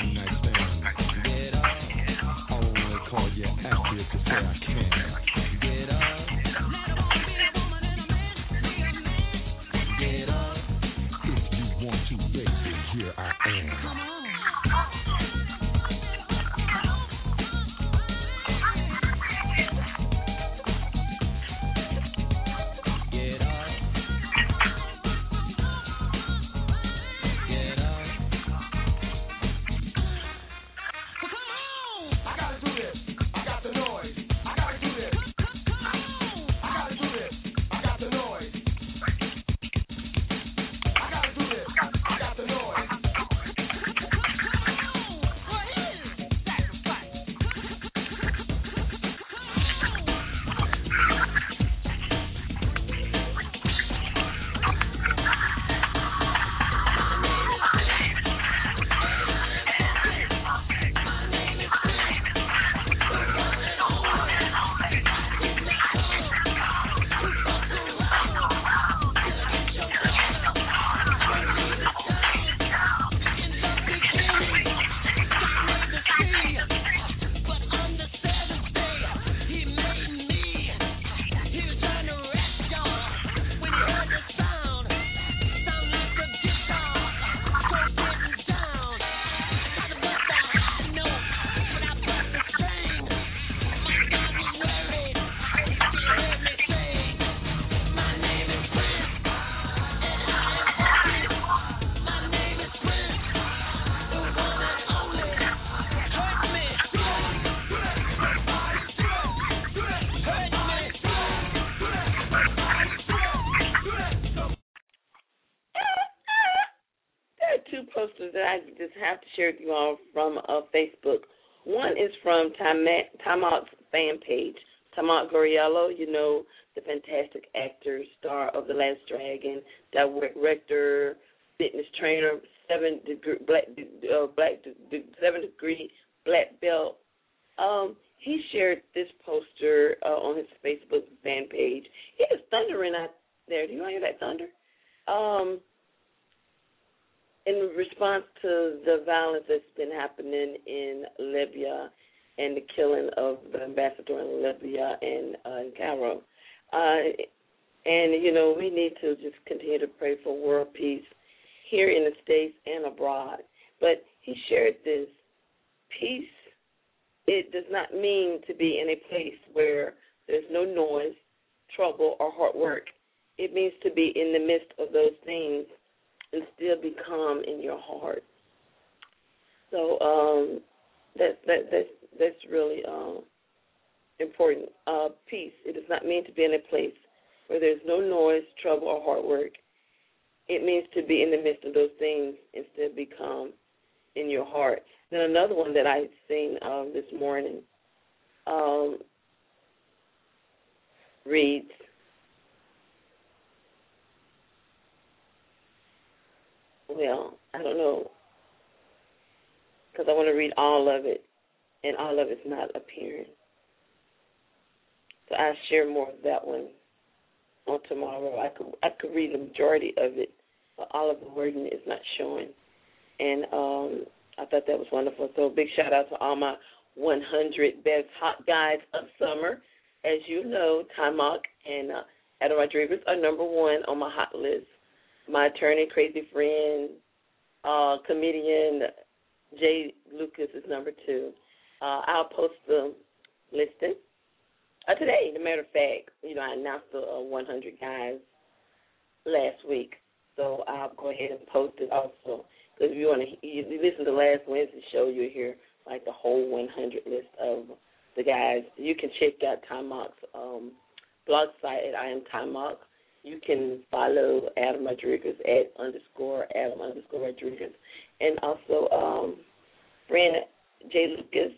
one night stand. I wanna call you after to say I can. Get up. Get up. If you want to, baby, here I am. Posters that I just have to share with you all from Facebook. One is from Timok's fan page. Timok Goriello, you know, the fantastic actor, star of The Last Dragon, director, fitness trainer, 7-degree black belt. He shared this poster on his Facebook fan page. It is thundering out there. Do you hear that thunder? In response to the violence that's been happening in Libya and the killing of the ambassador in Libya and in Cairo. And, you know, we need to just continue to pray for world peace here in the States and abroad. But he shared this. Peace, it does not mean to be in a place where there's no noise, trouble, or hard work. It means to be in the midst of those things and still be calm in your heart. So that's really important. Peace. It does not mean to be in a place where there's no noise, trouble, or hard work. It means to be in the midst of those things and still be calm in your heart. Then another one that I seen this morning reads, well, I don't know, because I want to read all of it, and all of it's not appearing. So I'll share more of that one on tomorrow. I could read the majority of it, but all of the wording is not showing. And I thought that was wonderful. So big shout out to all my 100 best hot guys of summer. As you know, Timok and Adam Rodriguez are number one on my hot list. My attorney, crazy friend, comedian Jay Lucas is number two. I'll post the listing today. As a matter of fact, you know, I announced the 100 guys last week, so I'll go ahead and post it also. Because if you want to you listen to last Wednesday's show, you'll hear like the whole 100 list of the guys. You can check out Timok's blog site at I Am Timok. You can follow Adam Rodriguez at _Adam_Rodriguez. And also friend Jay Lucas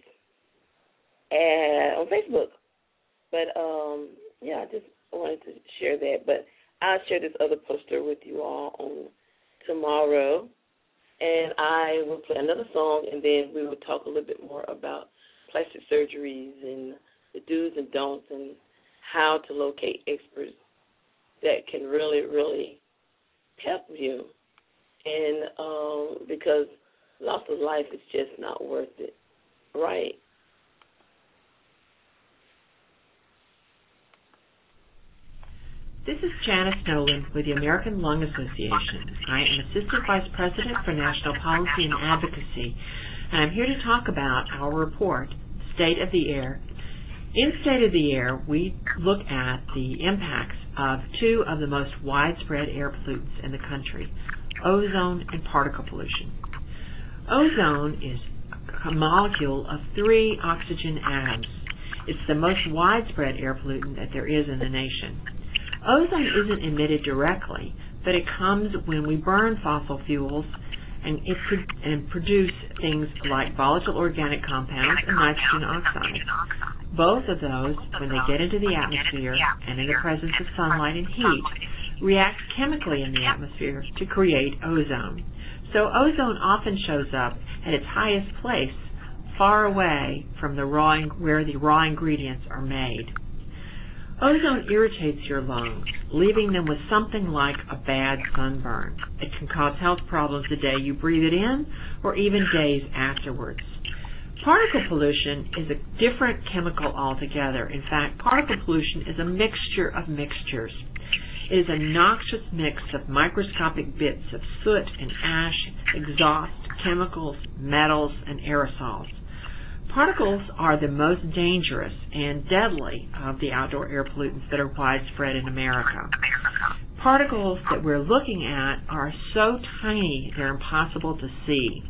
on Facebook. But, yeah, I just wanted to share that. But I'll share this other poster with you all on tomorrow. And I will play another song, and then we will talk a little bit more about plastic surgeries and the do's and don'ts and how to locate experts that can really, really help you. And because loss of life is just not worth it, right? This is Janice Nolan with the American Lung Association. I am Assistant Vice President for National Policy and Advocacy, and I'm here to talk about our report, State of the Air. In State of the Air, we look at the impacts of two of the most widespread air pollutants in the country, ozone and particle pollution. Ozone is a molecule of 3 oxygen atoms. It's the most widespread air pollutant that there is in the nation. Ozone isn't emitted directly, but it comes when we burn fossil fuels and produce things like volatile organic compounds and nitrogen oxide. Both of those, when they get into the atmosphere and in the presence of sunlight and heat, react chemically in the atmosphere to create ozone. So ozone often shows up at its highest place, far away from where the raw ingredients are made. Ozone irritates your lungs, leaving them with something like a bad sunburn. It can cause health problems the day you breathe it in or even days afterwards. Particle pollution is a different chemical altogether. In fact, particle pollution is a mixture of mixtures. It is a noxious mix of microscopic bits of soot and ash, exhaust, chemicals, metals, and aerosols. Particles are the most dangerous and deadly of the outdoor air pollutants that are widespread in America. Particles that we're looking at are so tiny they're impossible to see.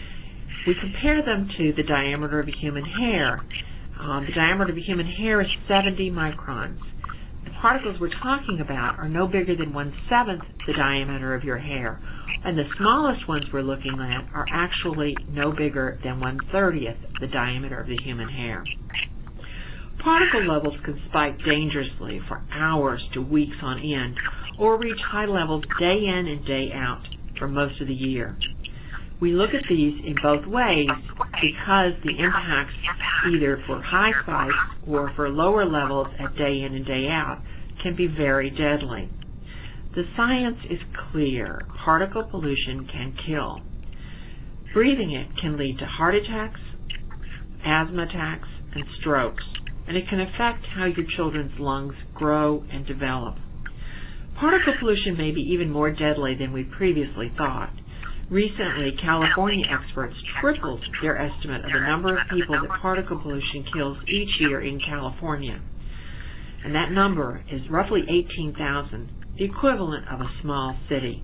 We compare them to the diameter of a human hair. The diameter of a human hair is 70 microns. The particles we're talking about are no bigger than 1/7 the diameter of your hair, and the smallest ones we're looking at are actually no bigger than 1/30 the diameter of the human hair. Particle levels can spike dangerously for hours to weeks on end, or reach high levels day in and day out for most of the year. We look at these in both ways because the impacts, either for high spikes or for lower levels at day in and day out, can be very deadly. The science is clear. Particle pollution can kill. Breathing it can lead to heart attacks, asthma attacks, and strokes, and it can affect how your children's lungs grow and develop. Particle pollution may be even more deadly than we previously thought. Recently, California experts tripled their estimate of the number of people that particle pollution kills each year in California. And that number is roughly 18,000, the equivalent of a small city.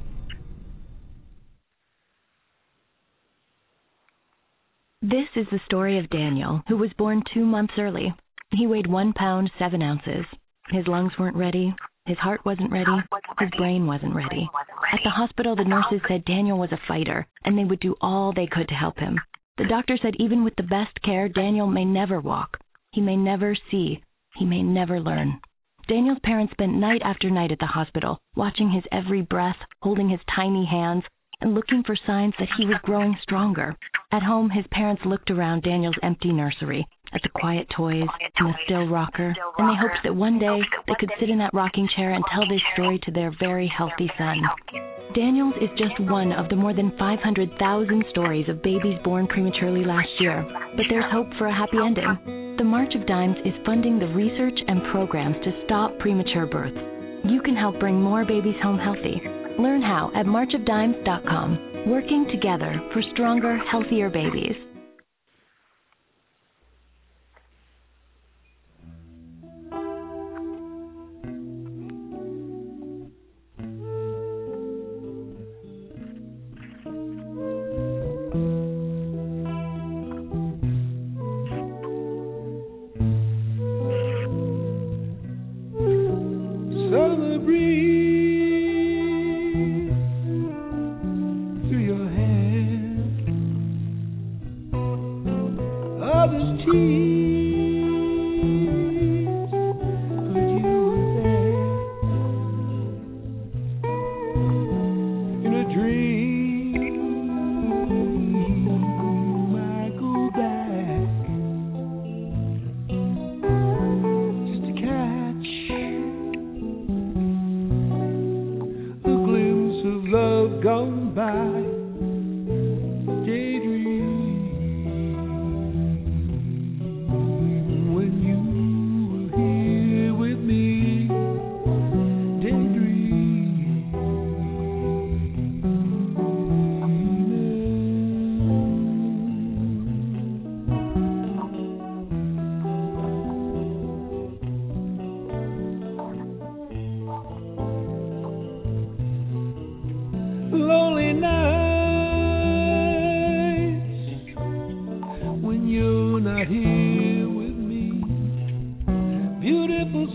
This is the story of Daniel, who was born 2 months early. He weighed 1 pound, 7 ounces. His lungs weren't ready. His heart wasn't ready. His brain wasn't ready. At the hospital, the nurses said Daniel was a fighter, and they would do all they could to help him. The doctor said even with the best care, Daniel may never walk. He may never see. He may never learn. Daniel's parents spent night after night at the hospital, watching his every breath, holding his tiny hands, and looking for signs that he was growing stronger. At home, his parents looked around Daniel's empty nursery, at the quiet toys and the still rocker, and they hoped that one day they could sit in that rocking chair and tell this story to their very healthy son. Daniel's is just one of the more than 500,000 stories of babies born prematurely last year, but there's hope for a happy ending. The March of Dimes is funding the research and programs to stop premature birth. You can help bring more babies home healthy. Learn how at marchofdimes.com. Working together for stronger, healthier babies. Gone by, gave were not here with me. Beautiful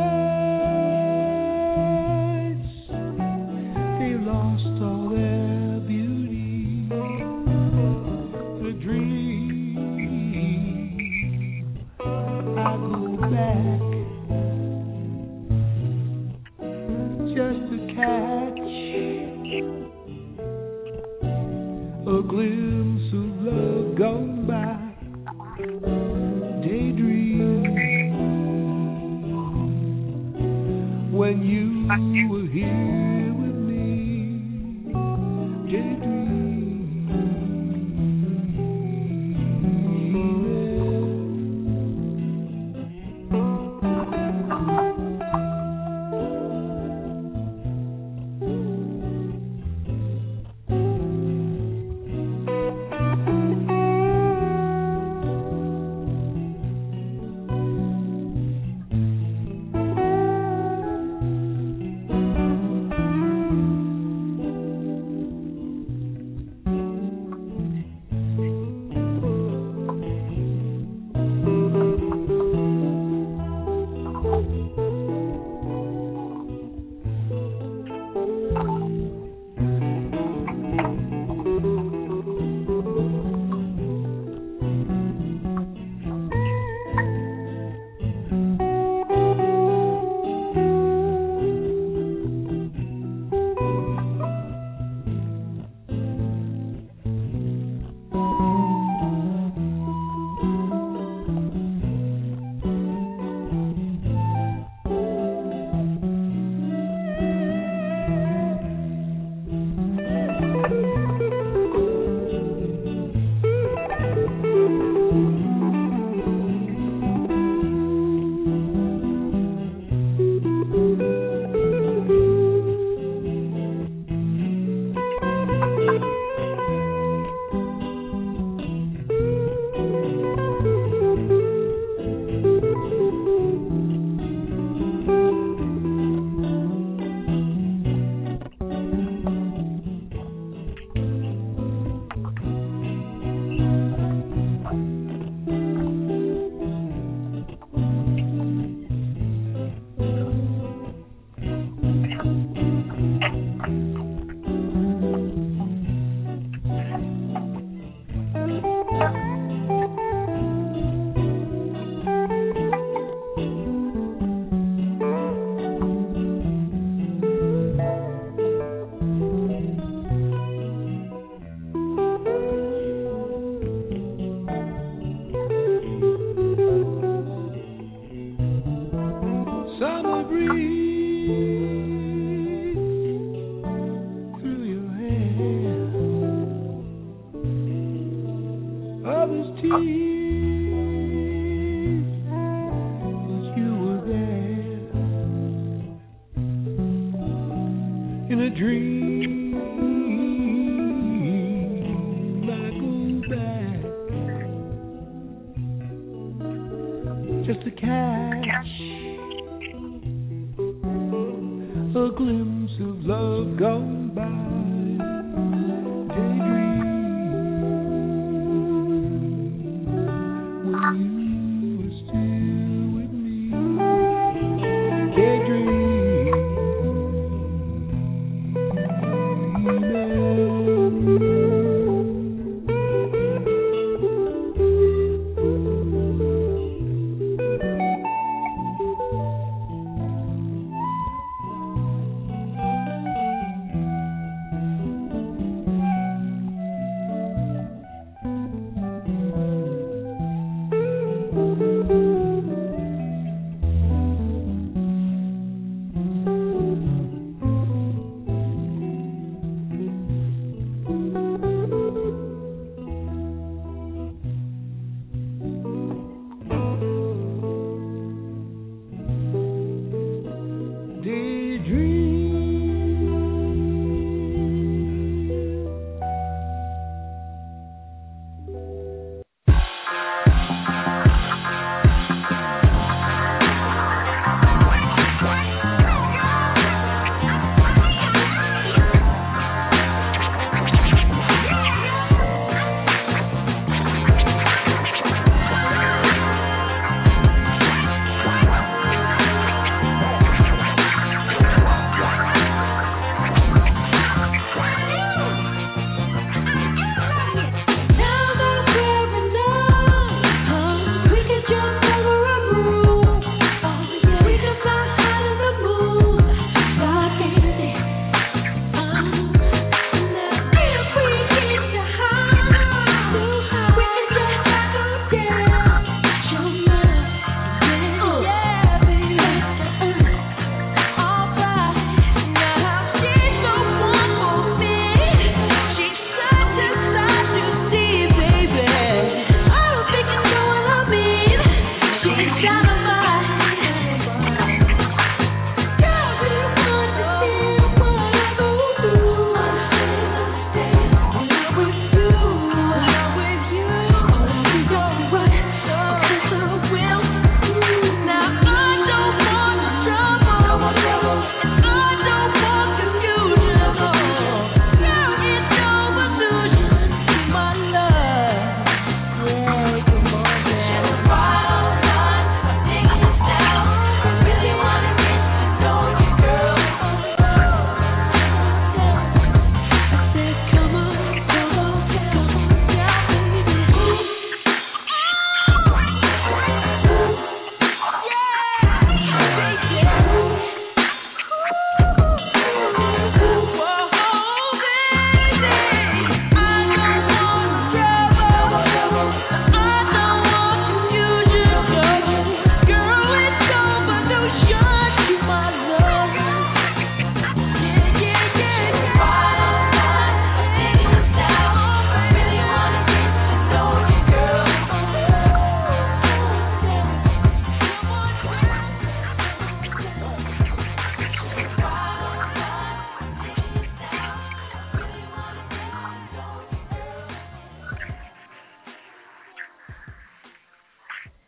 sights, they lost all their beauty. The dream, I go back just to catch a glimpse of love gone by. Daydream when you were here with me. Daydream.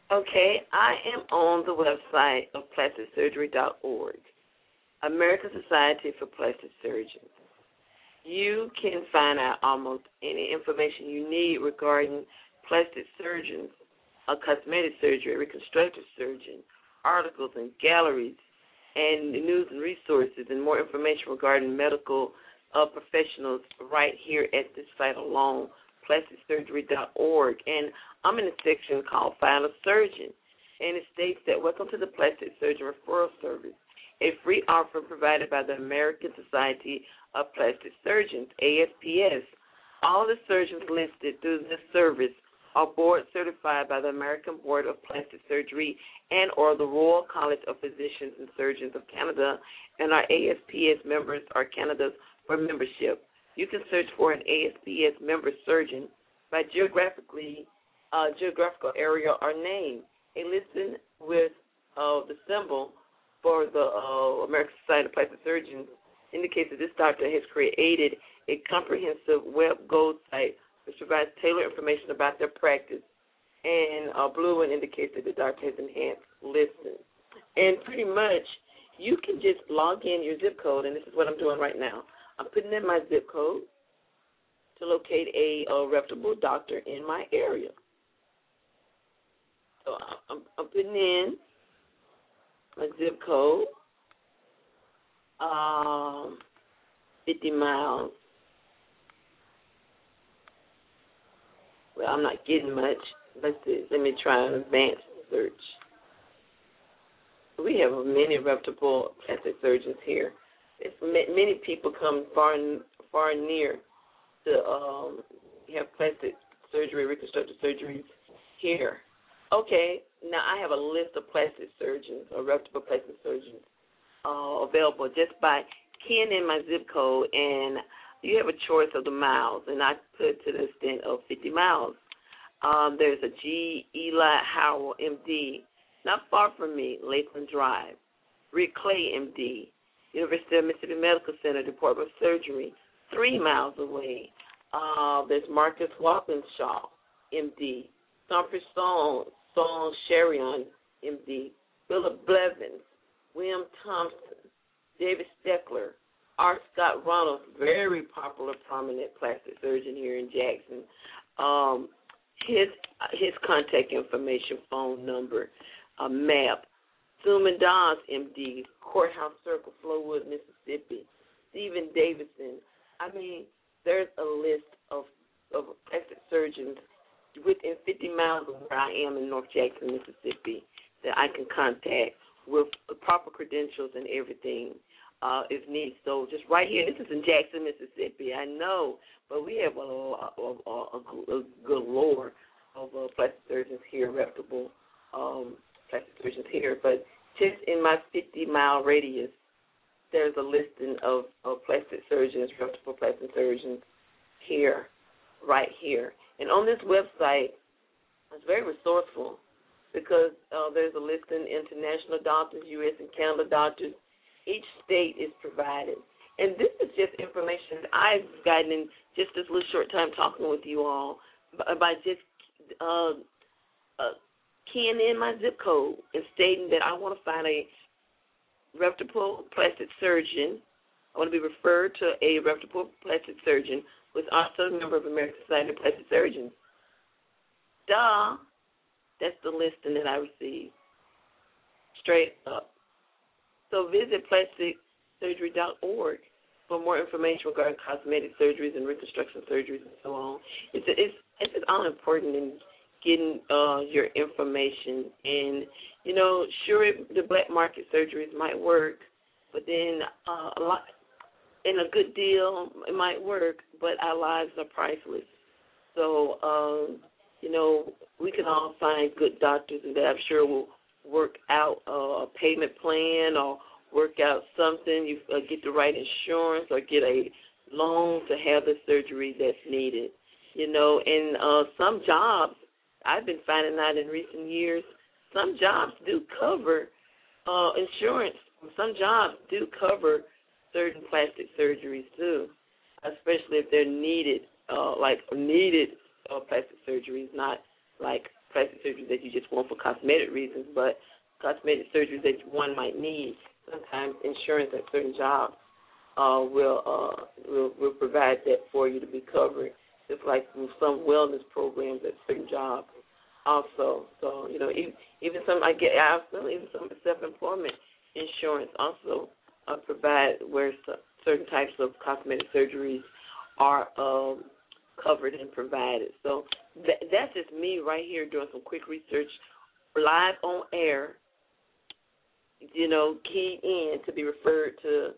Okay, I am on the website of plasticsurgery.org, American Society for Plastic Surgeons. You can find out almost any information you need regarding plastic surgeons, cosmetic surgery, reconstructive surgeon, articles and galleries, and news and resources, and more information regarding medical professionals right here at this site alone, plasticsurgery.org. And I'm in a section called Find a Surgeon, and it states that welcome to the Plastic Surgeon Referral Service, a free offer provided by the American Society of Plastic Surgeons, ASPS. All the surgeons listed through this service are board certified by the American Board of Plastic Surgery and or the Royal College of Physicians and Surgeons of Canada, and our ASPS members are candidates for membership. You can search for an ASPS member surgeon by geographical area or name. A listing with the symbol for the American Society of Plastic Surgeons indicates that this doctor has created a comprehensive web gold site which provides tailored information about their practice. And blue one indicates that the doctor has enhanced listings. And pretty much you can just log in your zip code, and this is what I'm doing right now. I'm putting in my zip code to locate a reputable doctor in my area. So I'm putting in my zip code, 50 miles. Well, I'm not getting much. Let's see. Let me try an advanced search. We have many reputable plastic surgeons here. Many people come far and near to have plastic surgery, reconstructive surgeries here. Okay, now I have a list of plastic surgeons or reputable plastic surgeons available just by keying in my zip code, and you have a choice of the miles, and I put to the extent of 50 miles. There's a G. Eli Howell, M.D., not far from me, Lakeland Drive. Rick Clay, M.D., University of Mississippi Medical Center, Department of Surgery, 3 miles away. There's Marcus Walkinshaw, M.D., Humphrey Song Sherion, M.D., Philip Blevins, William Thompson, David Steckler, R. Scott Ronald, very popular, prominent plastic surgeon here in Jackson. His contact information, phone number, map. Suman Dawes, M.D., Courthouse Circle, Flowood, Mississippi. Stephen Davidson. I mean, there's a list of plastic surgeons within 50 miles of where I am in North Jackson, Mississippi, that I can contact with the proper credentials and everything if needed. So just right here, this is in Jackson, Mississippi, I know, but we have a galore of plastic surgeons here, reputable plastic surgeons here. But just in my 50-mile radius, there's a listing of plastic surgeons, reputable plastic surgeons here, right here. And on this website, it's very resourceful because there's a listing international doctors, U.S. and Canada doctors. Each state is provided. And this is just information that I've gotten in just this little short time talking with you all by just keying in my zip code and stating that I want to find a reputable plastic surgeon. I want to be referred to a reputable plastic surgeon who is also a member of American Society of Plastic Surgeons. Duh. That's the listing that I received. Straight up. So visit plasticsurgery.org for more information regarding cosmetic surgeries and reconstruction surgeries and so on. It's just all important in getting your information. And, you know, sure, the black market surgeries might work, but then a lot, in a good deal, it might work, but our lives are priceless. So, you know, we can all find good doctors and that I'm sure will work out a payment plan or work out something. You get the right insurance or get a loan to have the surgery that's needed. You know, and some jobs, I've been finding out in recent years, some jobs do cover insurance. Some jobs do cover certain plastic surgeries too, especially if they're needed, plastic surgeries, not like plastic surgeries that you just want for cosmetic reasons, but cosmetic surgeries that one might need. Sometimes insurance at certain jobs will provide that for you to be covered, just like some wellness programs at certain jobs also. So, even some self-employment insurance also provide where certain types of cosmetic surgeries are covered and provided. So that's just me right here doing some quick research live on air, key in to be referred to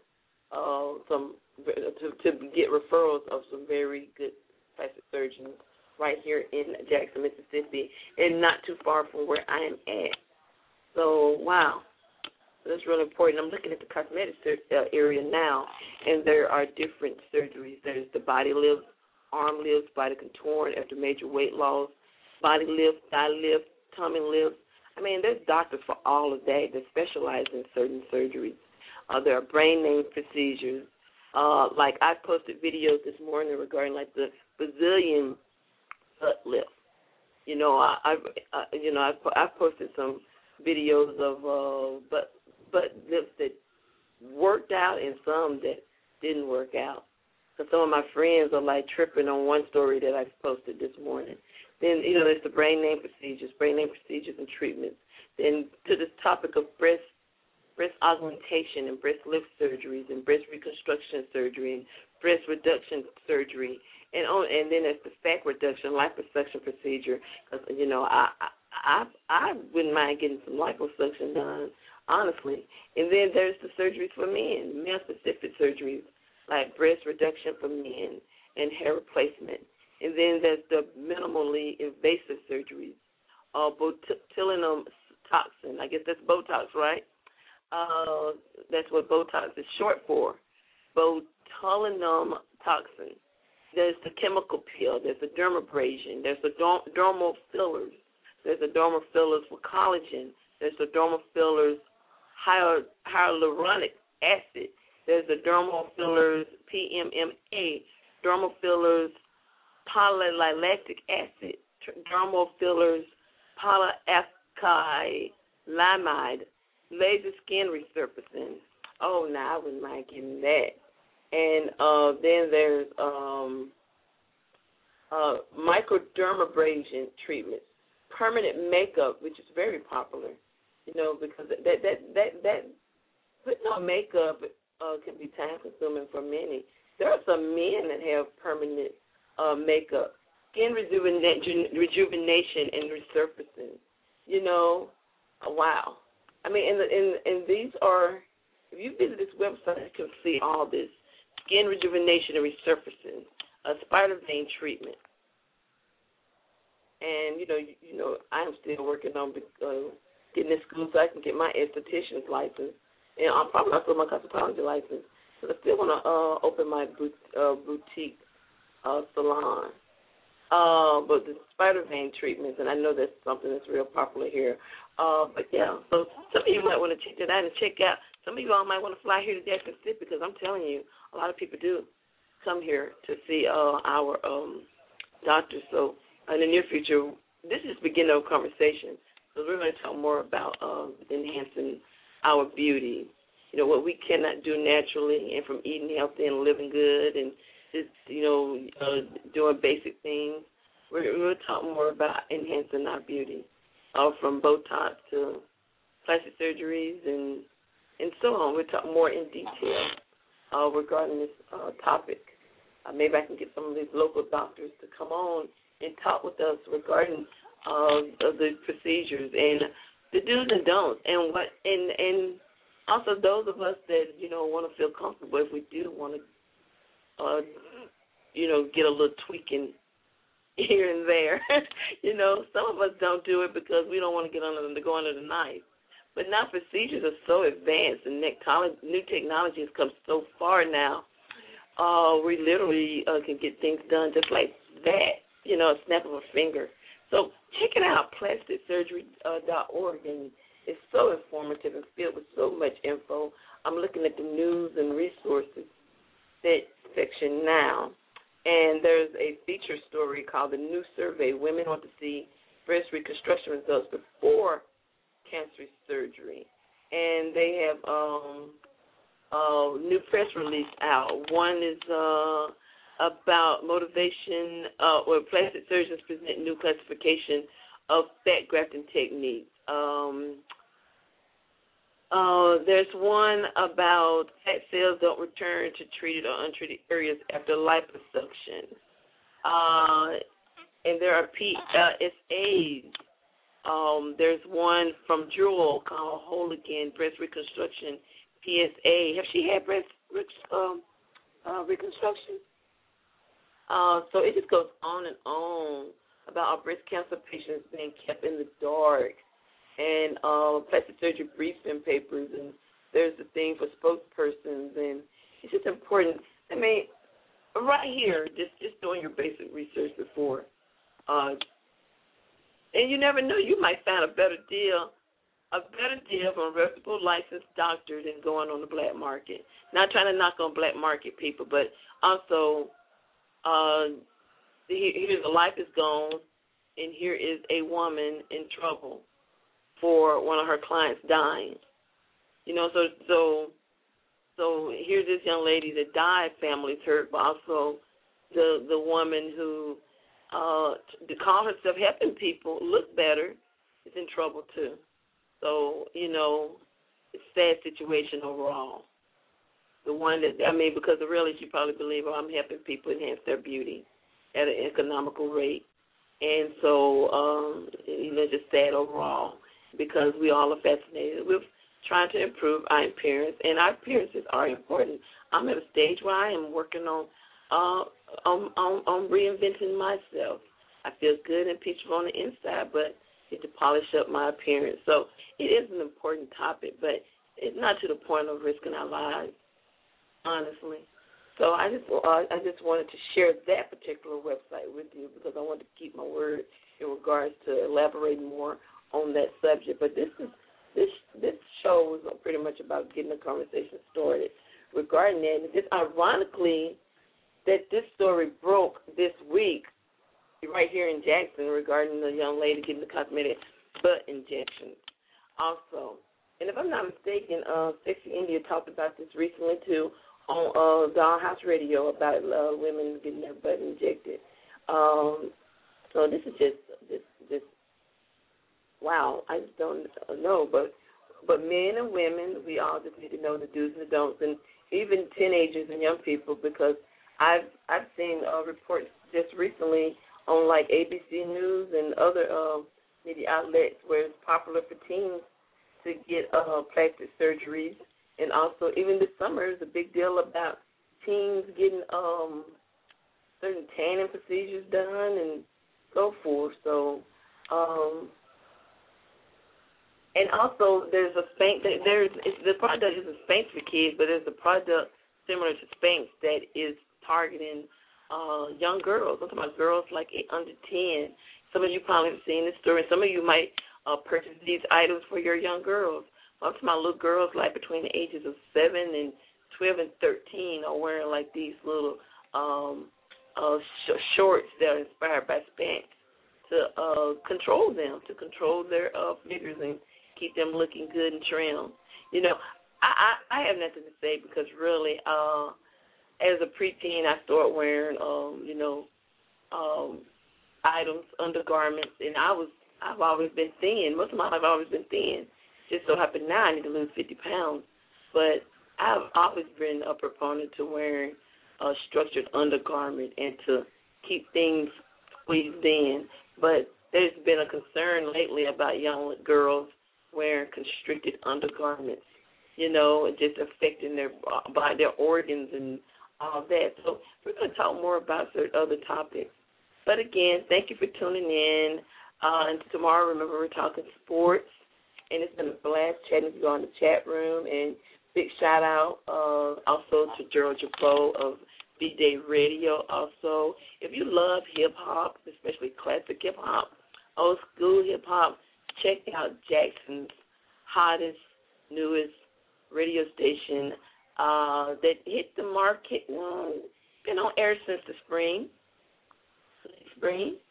to get referrals of some very good plastic surgeons right here in Jackson, Mississippi, and not too far from where I am at. So, wow. That's really important. I'm looking at the cosmetic area now, and there are different surgeries. There's the body lift, arm lifts, body contouring after major weight loss, body lift, thigh lift, tummy lift. I mean, there's doctors for all of that that specialize in certain surgeries. There are brain name procedures. Like I posted videos this morning regarding like the Brazilian butt lift. I've posted some videos of butt lifts that worked out and some that didn't work out. So some of my friends are like tripping on one story that I posted this morning. Then, there's the brain name procedures and treatments. Then to this topic of breast augmentation and breast lift surgeries and breast reconstruction surgery and breast reduction surgery. And then there's the fat reduction, liposuction procedure. Because, I wouldn't mind getting some liposuction done, honestly. And then there's the surgeries for men, male-specific surgeries, like breast reduction for men and hair replacement. And then there's the minimally invasive surgeries, botulinum toxin. I guess that's Botox, right? That's what Botox is short for, botulinum toxin. There's the chemical peel. There's the dermabrasion. There's the dermal fillers. There's the dermal fillers for collagen. There's the dermal fillers hyaluronic acid. There's the dermal fillers PMMA. Dermal fillers polylactic acid. Dermal fillers polyacrylamide. Laser skin resurfacing. Oh, no, I wouldn't mind getting that. And then there's microdermabrasion treatments, permanent makeup, which is very popular. Because that putting on makeup can be time consuming for many. There are some men that have permanent makeup, skin rejuvenation and resurfacing. Wow. I mean, and these are, if you visit this website, you can see all this. Skin rejuvenation and resurfacing, spider vein treatment. And, I am still working on getting in school so I can get my esthetician's license. And I'm probably also my cosmetology license. So I still want to open my boutique salon. But the spider vein treatments, and I know that's something that's real popular here. But, yeah, so some of you might want to check that out and check out. Some of you all might want to fly here to Jackson City because I'm telling you, a lot of people do come here to see our doctors. So in the near future, this is the beginning of a conversation. So we're going to talk more about enhancing our beauty, what we cannot do naturally, and from eating healthy and living good and just, doing basic things. We'll talk more about enhancing our beauty, from Botox to plastic surgeries and so on. We'll talk more in detail regarding this topic. Maybe I can get some of these local doctors to come on and talk with us regarding the procedures and the do's and don'ts, and also those of us that want to feel comfortable if we do want to get a little tweaking here and there. Some of us don't do it because we don't want to go under the knife. But now procedures are so advanced and new technology has come so far now. We literally can get things done just like that, a snap of a finger. So check it out, plasticsurgery.org, and it's so informative and filled with so much info. I'm looking at the news and resources section now, and there's a feature story called The New Survey, Women Want to See breast reconstruction results before cancer surgery. And they have new press release out. One is about motivation, where plastic surgeons present new classification of fat grafting techniques. There's one about fat cells don't return to treated or untreated areas after liposuction. And there are PSAs. There's one from Jewel called Whole Again, Breast Reconstruction, PSA. Have she had breast reconstruction? So it just goes on and on about our breast cancer patients being kept in the dark, and plastic surgery briefing papers, and there's the thing for spokespersons, and it's just important. I mean, right here, just doing your basic research before, and you never know, you might find a better deal from a reputable licensed doctor than going on the black market. Not trying to knock on black market people, but also here's a life is gone, and here is a woman in trouble for one of her clients dying. You know, so here's this young lady that died, family's hurt, but also the woman who to call herself helping people look better is in trouble too. So, you know, it's a sad situation overall. The one that, I mean, because really she probably believes, oh, I'm helping people enhance their beauty at an economical rate. And so, you know, just sad overall, because we all are fascinated with trying to improve our appearance, and our appearances are important. I'm at a stage where I am working on reinventing myself. I feel good and peaceful on the inside, but get to polish up my appearance. So it is an important topic, but it's not to the point of risking our lives, honestly. So I just wanted to share that particular website with you, because I wanted to keep my word in regards to elaborating more on that subject. But this show is pretty much about getting the conversation started regarding that. And it's ironically that this story broke this week right here in Jackson regarding the young lady getting the cosmetic butt injections also. And if I'm not mistaken, Sexy India talked about this recently too on Dollhouse Radio about women getting their butt injected. So this is just wow. I just don't know, but men and women, we all just need to know the do's and the don'ts, and even teenagers and young people, because I've seen reports just recently on like ABC News and other media outlets where it's popular for teens to get plastic surgeries. And also, even this summer, there's a big deal about teens getting certain tanning procedures done and so forth. So, and also there's a Spanx. The product isn't Spanx for kids, but there's a product similar to Spanx that is targeting young girls. I'm talking about girls like under 10. Some of you probably have seen this story. Some of you might purchase these items for your young girls. I'm talking about little girls like between the ages of 7 and 12 and 13 are wearing like these little shorts that are inspired by Spanx to control them, to control their figures and keep them looking good and trim. You know, I have nothing to say, because really, as a preteen, I started wearing, items, undergarments, and I've always been thin. Most of my life I've always been thin. Just so happened now I need to lose 50 pounds. But I've always been a proponent to wearing a structured undergarment and to keep things squeezed in. But there's been a concern lately about young girls wearing constricted undergarments, you know, and just affecting their organs and all that. So we're going to talk more about certain other topics. But again, thank you for tuning in. And tomorrow, remember, we're talking sports. And it's been a blast chatting with you on the chat room. And big shout out also to Gerald Jabot of B-Day Radio. Also, if you love hip-hop, especially classic hip-hop, old school hip-hop, check out Jackson's hottest, newest radio station that hit the market. Been on air since the spring.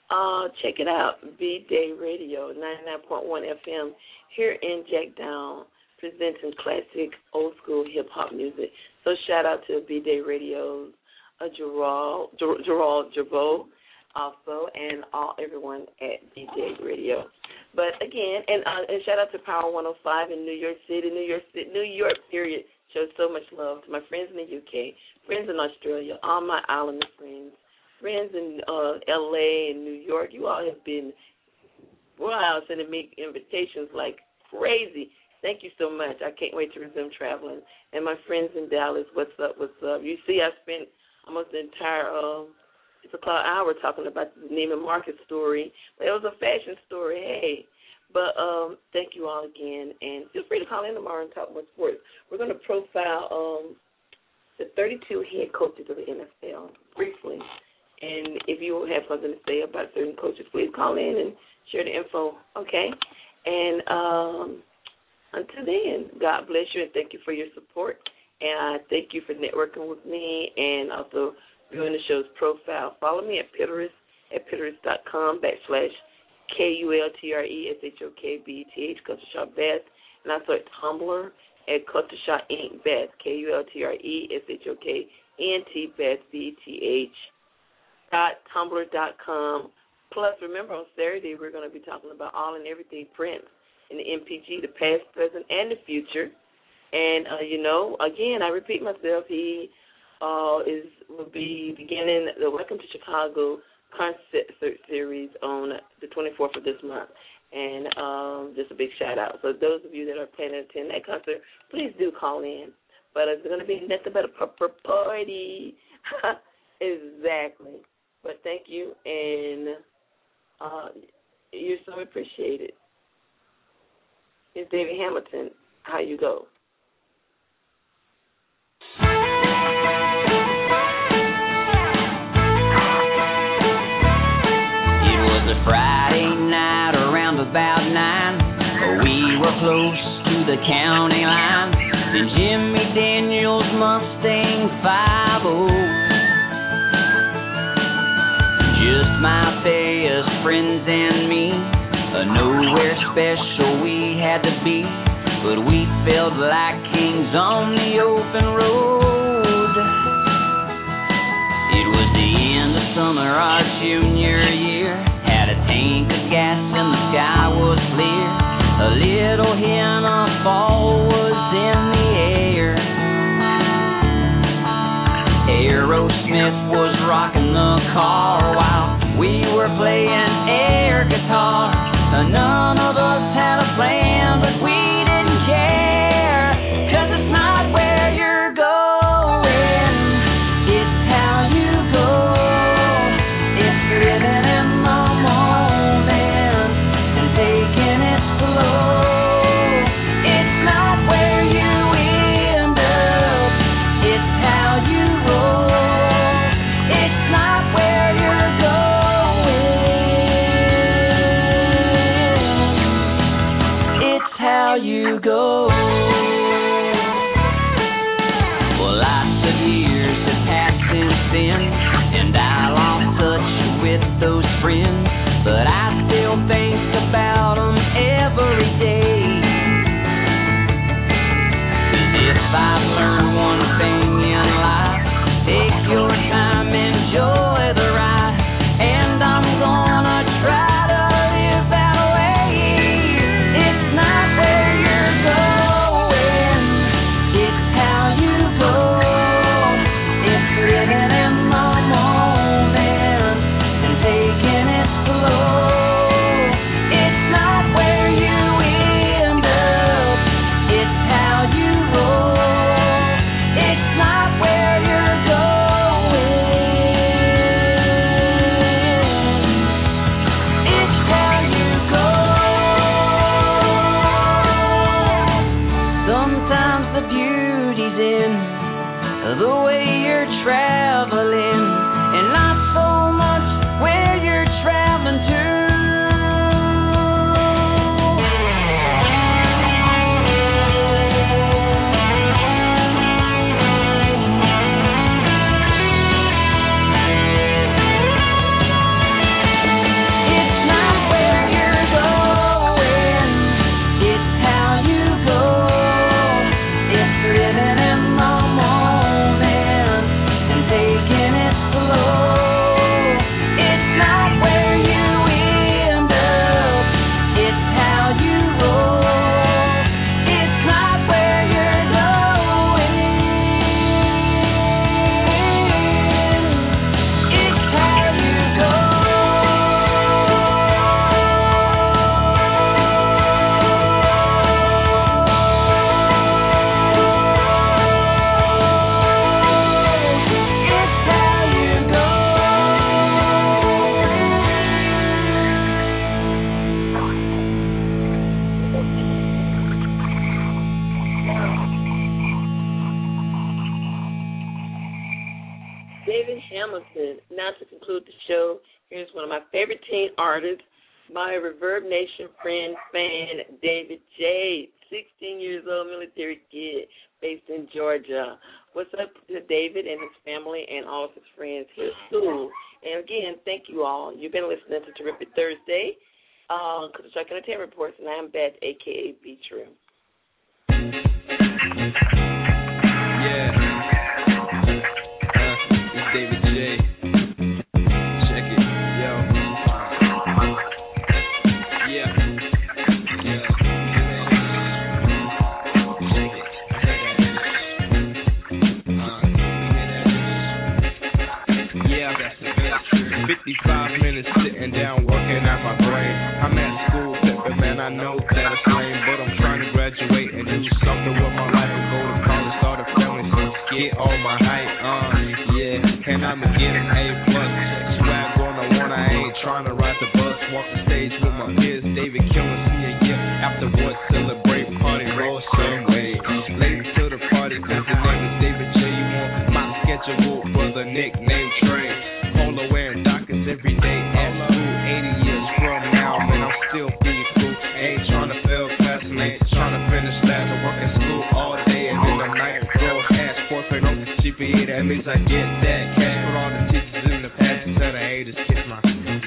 check it out, B-Day Radio, 99.1 FM, here in Jackdown, presenting classic, old-school hip-hop music. So shout out to B-Day Radio, Gerald Jabot, also, and everyone at B-Day Radio. But again, and shout out to Power 105 in New York City, period. Show so much love to my friends in the UK, friends in Australia, all my island friends in L.A. and New York. You all have been, wow, sending me invitations like crazy. Thank you so much. I can't wait to resume traveling. And my friends in Dallas, what's up? You see, I spent almost the entire hour talking about the Neiman Marcus story. But it was a fashion story, hey. But thank you all again. And feel free to call in tomorrow and talk more sports. We're going to profile the 32 head coaches of the NFL briefly. And if you have something to say about certain coaches, please call in and share the info, okay? And until then, God bless you and thank you for your support. And I thank you for networking with me and also viewing the show's profile. Follow me at Pitteris at Pitteris.com/KULTRESHOKBETH, Culture Shock Best. And also at Tumblr at Culture Shock Inc. Best, KULTRESHOKNT Best, BETH. Tumblr.com. Plus, remember on Saturday we're going to be talking about all and everything Prince in the MPG, the past, present, and the future. And again, I repeat myself. He will be beginning the Welcome to Chicago concert series on the 24th of this month. And just a big shout out. So those of you that are planning to attend that concert, please do call in. But it's going to be nothing but a party. Exactly. But thank you, and you're so appreciated. It's David Hamilton. How you go? It was a Friday night around about 9. We were close to the county line. And Jimmy Daniels Mustang 5-0. Just my best friends and me. Nowhere special we had to be, but we felt like kings on the open road. It was the end of summer, our junior year. Had a tank of gas and the sky was clear. A little hint of fall was in the air. Aerosmith was rocking the car while we were playing air guitar. None of us had a plan, but we didn't care. 'Cause it's not where you're going, it's how you go. It's living in the moment and taking it slow. It's not where you end up, it's how you roll. It's not where you're going, it's how you go. Well, lots of years have passed since then, and I lost touch with those friends, but I still think about them every day. 'Cause if I've learned one thing in life, take your time, enjoy the ride, and I'm gonna try to live that way. It's not where you're going, it's how you go. It's living in the moment and taking it slow. It's not where you end up, it's how you roll. It's David Hamilton. Now to conclude the show, here's one of my favorite teen artists, my Reverb Nation friend, fan, David J. 16 years old, military kid, based in Georgia. What's up to David and his family and all of his friends here at school? And again, thank you all. You've been listening to Terrific Thursday, Construction Entertainment Reports, and I am Beth, a.k.a. Be True. Yeah. It's David J. Check it. Yo. Yeah. Check it. 55 minutes sitting down working at my brain. I'm at school, pimping, man, I know that it's lame, but I'm trying to graduate and do something with my life and go to college, start a family, so get all my hype, yeah, and I'ma get an A+. Swag on the one, I ain't trying to ride the bus, walk the stage with my peers, David killing me a year, afterwards celebrate, party, roll some way. Ladies to the party, cause the name is David J. You want my schedule for the nickname Trey. Polo wearing Dockers every day at school. 80 years from now, man, I'm still being cool. Ain't trying to fail class, and ain't trying to finish last. I work at school all day and then the night go ass 4.0 GPA. That means I get that cash. Put all the teachers in the past and tell the haters kiss my.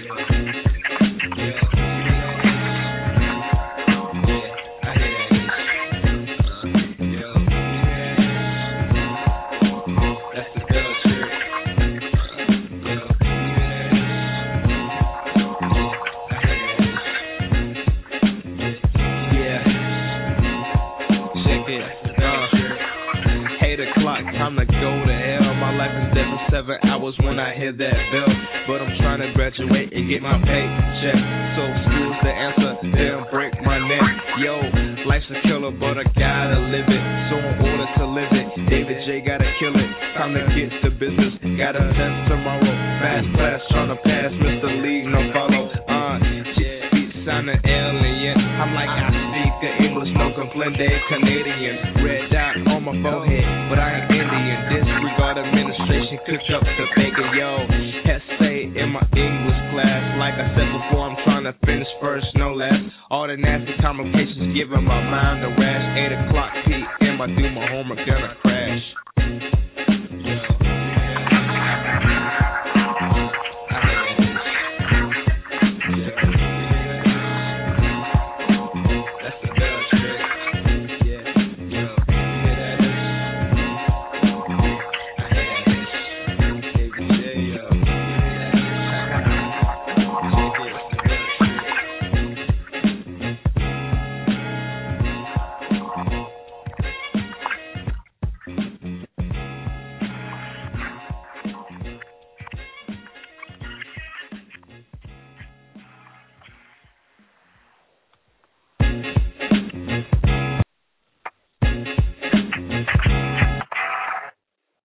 Time to go to hell. My life is dead for 7 hours when I hear that bell. But I'm trying to graduate and get my paycheck. So school's the answer, then break my neck. Yo, life's a killer, but I gotta live it. So in order to live it, David J gotta kill it. Time to get to business, got a test tomorrow. Fast class, trying to pass Mr. Lee, no follow. Sound an alien. I'm like I speak the English, no complaint, they Canadian. Red dot on my forehead, but I ain't Indian. Disregard administration, cook up the bacon, yo. Essay in my English class. Like I said before, I'm trying to finish first, no last. All the nasty complications giving my mind a rash. 8 o'clock p.m. I do my homework, then I crash.